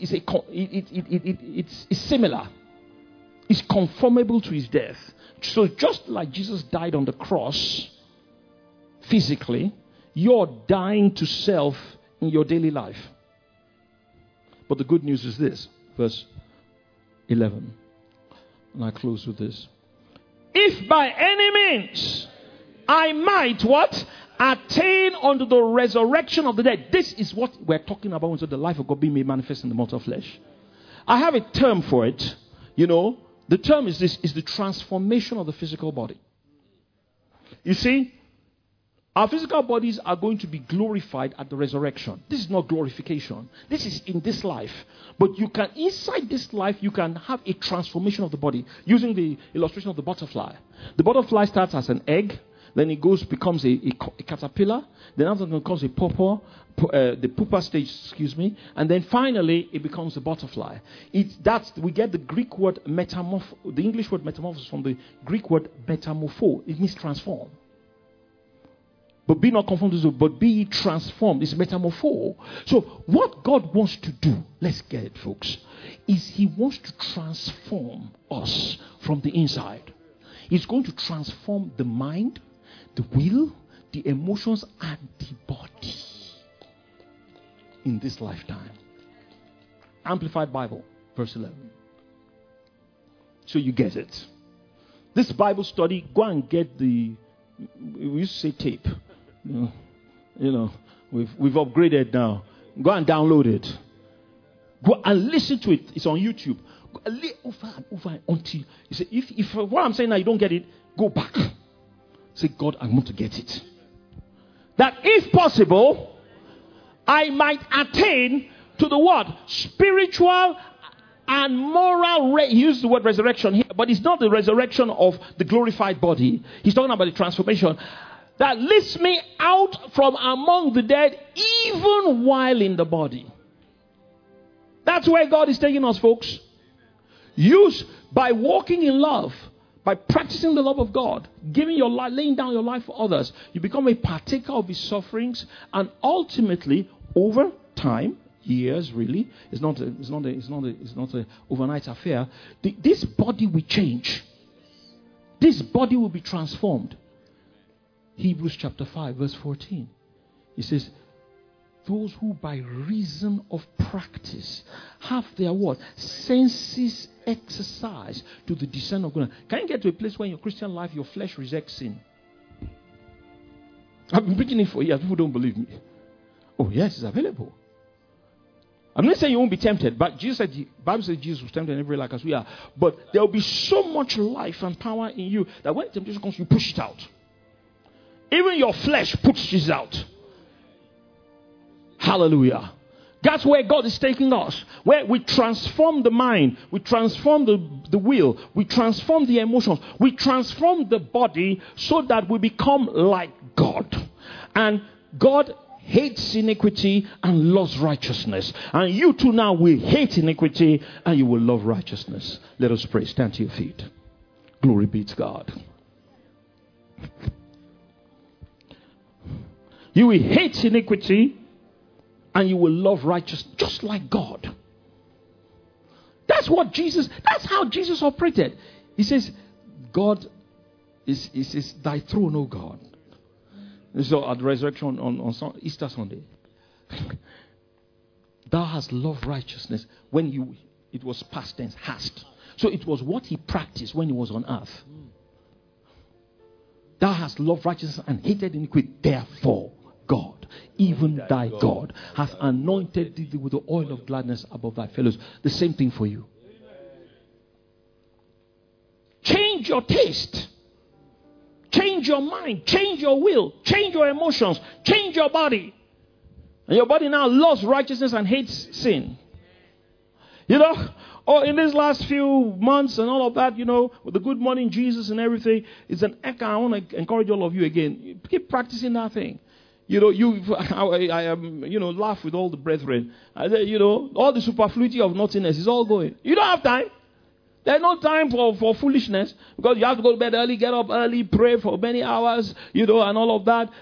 It's similar. It's conformable to his death. So just like Jesus died on the cross, physically, you're dying to self in your daily life. But the good news is this, verse 11. And I close with this. If by any means I might what? Attain unto the resurrection of the dead. This is what we're talking about until the life of God being made manifest in the mortal flesh. I have a term for it. The term is this, is the transformation of the physical body. You see, our physical bodies are going to be glorified at the resurrection. This is not glorification. This is in this life. But you can, inside this life, you can have a transformation of the body. Using the illustration of the butterfly. The butterfly starts as an egg. Then it becomes a caterpillar. Then after it becomes a pupa, the pupa stage, and then finally it becomes a butterfly. We get the Greek word the English word metamorphosis from the Greek word metamorpho. It means transform. But be not conformed to this, but be ye transformed. It's metamorpho. So what God wants to do, let's get it, folks, is he wants to transform us from the inside. He's going to transform the mind, the will, the emotions, and the body in this lifetime. Amplified Bible, verse 11. So you get it. This Bible study, go and get we used to say tape. We've upgraded now. Go and download it. Go and listen to it. It's on YouTube. Go over and over until you say, if what I'm saying now you don't get it, go back. Say, God, I want to get it. That if possible, I might attain to the what? Spiritual and moral. He used the word resurrection here, but it's not the resurrection of the glorified body. He's talking about the transformation that lifts me out from among the dead, even while in the body. That's where God is taking us, folks. By walking in love, by practicing the love of God, giving your life, laying down your life for others, you become a partaker of his sufferings, and ultimately, over time, years really, it's not an overnight affair. This body will change. This body will be transformed. Hebrews chapter 5, verse 14. It says, those who by reason of practice have their what? Senses exercised to the discernment of God. Can you get to a place where in your Christian life your flesh rejects sin? I've been preaching it for years. People don't believe me. Oh yes, it's available. I'm not saying you won't be tempted, but the Bible says Jesus was tempted in every like as we are. But there will be so much life and power in you that when temptation comes, you push it out. Even your flesh pushes it out. Hallelujah. That's where God is taking us. Where we transform the mind. We transform the will. We transform the emotions. We transform the body so that we become like God. And God hates iniquity and loves righteousness. And you too now will hate iniquity and you will love righteousness. Let us pray. Stand to your feet. Glory be to God. You will hate iniquity and you will love righteousness just like God. That's how Jesus operated. He says, God is thy throne, O God. So at resurrection on Easter Sunday, thou hast loved righteousness. It was past tense, hast. So it was what he practiced when he was on earth. Thou hast loved righteousness and hated iniquity. Therefore, God, even thy God, hath anointed thee with the oil of gladness above thy fellows. The same thing for you. Change your taste. Change your mind. Change your will. Change your emotions. Change your body. And your body now loves righteousness and hates sin. In these last few months and all of that, with the good morning Jesus and everything, it's an echo. I want to encourage all of you again. Keep practicing that thing. I laugh with all the brethren. I say, all the superfluity of nothingness is all going. You don't have time. There's no time for foolishness because you have to go to bed early, get up early, pray for many hours, and all of that.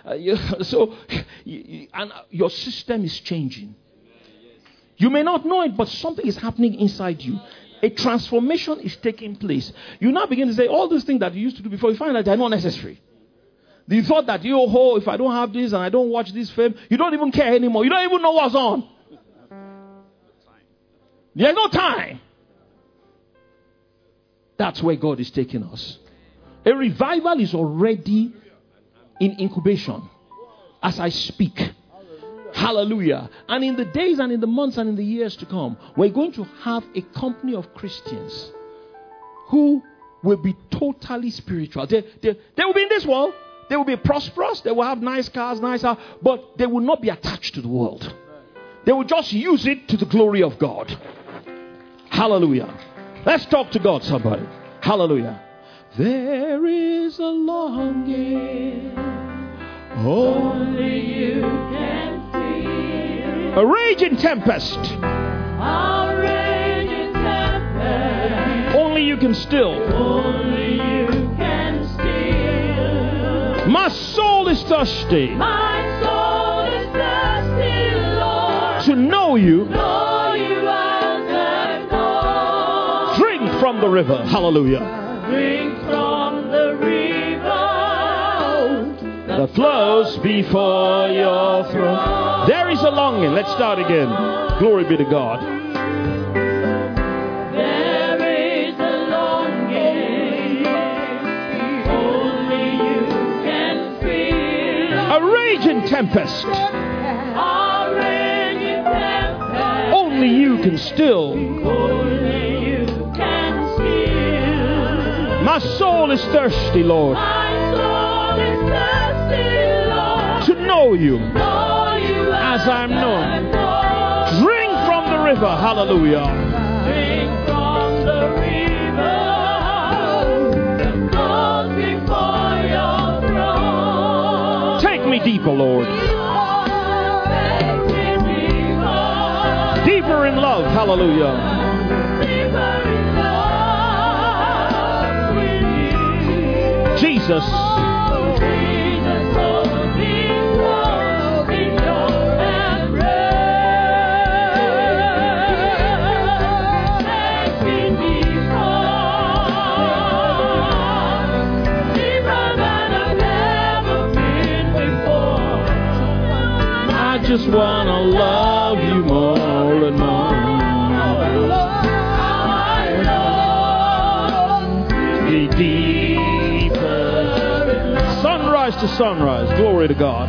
And your system is changing. You may not know it, but something is happening inside you. A transformation is taking place. You now begin to say all these things that you used to do before, you find that they're not necessary. You thought that, if I don't have this and I don't watch this film, you don't even care anymore. You don't even know what's on. There's no time. That's where God is taking us. A revival is already in incubation as I speak. Hallelujah. And in the days and in the months and in the years to come, we're going to have a company of Christians who will be totally spiritual. They will be in this world. They will be prosperous. They will have nice cars, but they will not be attached to the world. They will just use it to the glory of God. Hallelujah. Let's talk to God, somebody. Hallelujah. There is a longing only you can feel. A raging tempest. A raging tempest. Only you can still. Only you can still. My soul is thirsty. My soul is thirsty, Lord. To know you. From the river. Hallelujah. Drink from the river that flows before your throne. There is a longing. Let's start again. Glory be to God. There is a longing only you can feel. A raging tempest. A raging tempest. Only you can still. My soul is thirsty, Lord. My soul is thirsty, Lord. To know you, as I'm known. Drink from the river. Hallelujah. Drink from the river that flows before your throne. Take me deeper, Lord. Deeper in love. Hallelujah. Jesus. I just want to love you more and more. Be deep. Sunrise to sunrise. Glory to God.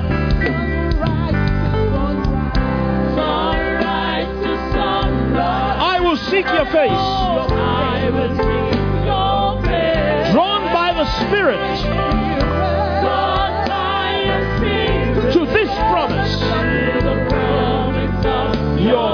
Sunrise to sunrise. I will seek your face. I will seek your face. Drawn by the Spirit. Drawn by your Spirit. To this promise. To the promise of your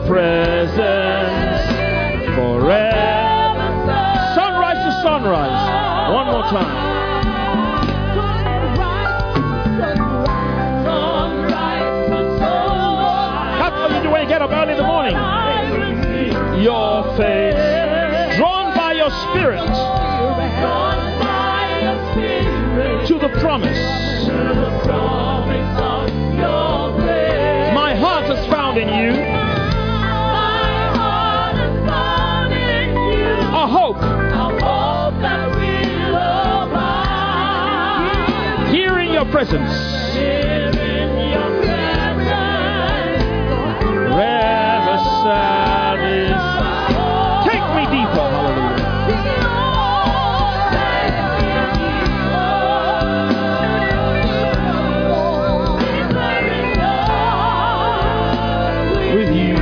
presence forever. Sunrise to sunrise. One more time. That's what you do when you get up early in the morning. Your face, drawn by your spirit to the promise. My heart is found in you. A hope. Here in your presence. Forever satisfied. Take me deeper. Hallelujah. With you.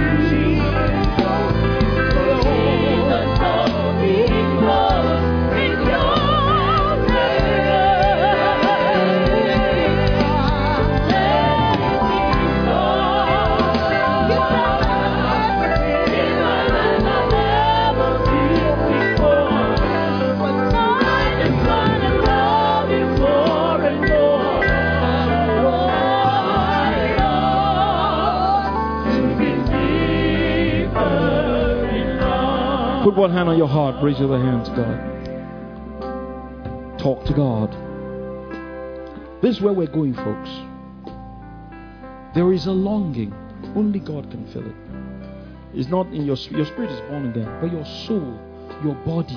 Put one hand on your heart, raise your other hand to God. Talk to God. This is where we're going, folks. There is a longing. Only God can fill it. It's not in your spirit is born again, but your soul, your body.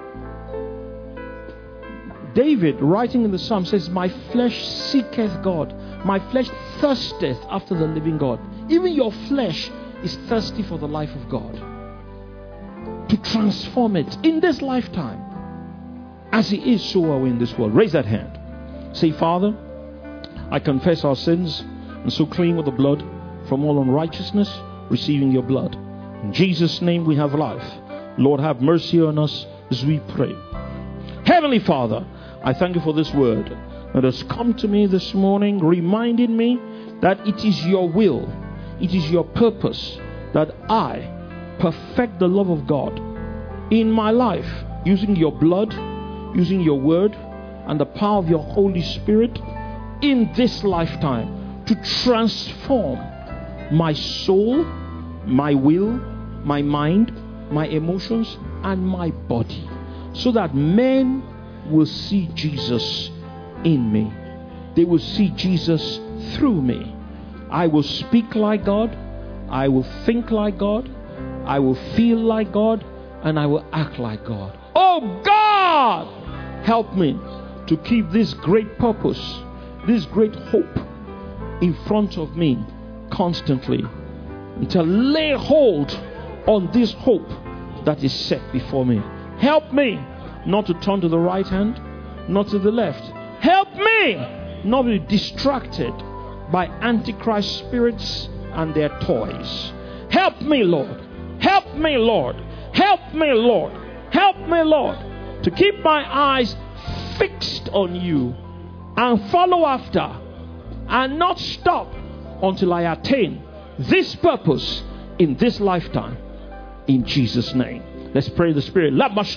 David, writing in the Psalm, says, my flesh seeketh God. My flesh thirsteth after the living God. Even your flesh is thirsty for the life of God. To transform it in this lifetime. As He is, so are we in this world. Raise that hand. Say, Father, I confess our sins and so clean with the blood from all unrighteousness, receiving your blood. In Jesus' name we have life. Lord, have mercy on us as we pray. Heavenly Father, I thank you for this word that has come to me this morning, reminding me that it is your will, it is your purpose that I perfect the love of God in my life, using your blood, using your word, and the power of your Holy Spirit in this lifetime to transform my soul, my will, my mind, my emotions, and my body, so that men will see Jesus in me. They will see Jesus through me. I will speak like God. I will think like God. I will feel like God, and I will act like God. Oh God, help me to keep this great purpose, this great hope in front of me constantly, and to lay hold on this hope that is set before me. Help me not to turn to the right hand, not to the left. Help me not to be distracted by antichrist spirits and their toys. Help me, Lord. Help me, Lord. Help me, Lord. Help me, Lord, to keep my eyes fixed on you and follow after and not stop until I attain this purpose in this lifetime. In Jesus' name. Let's pray the Spirit.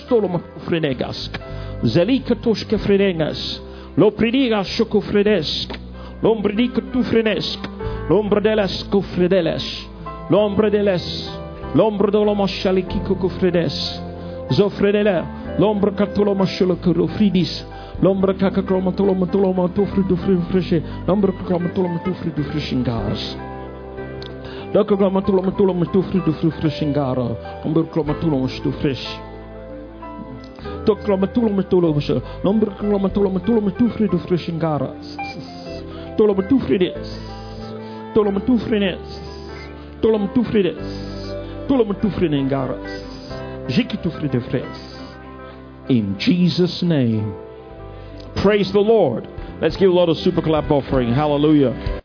L'ombre de l'homme chaliki fredes, zofredele, l'ombre catolo macholo fridis, l'ombre cacacromatolo matufri du frische, l'ombre cacromatolo matufri du frishingas. L'ocromatolo matufri du frishingar, l'ombre cromatolo stu fresh. Tocromatolo matolo, l'ombre cromatolo matufri du frishingar. Tolomatufrides, tolomatufrides, tolomatufrides. In Jesus' name. Praise the Lord. Let's give a lot of super clap offering. Hallelujah.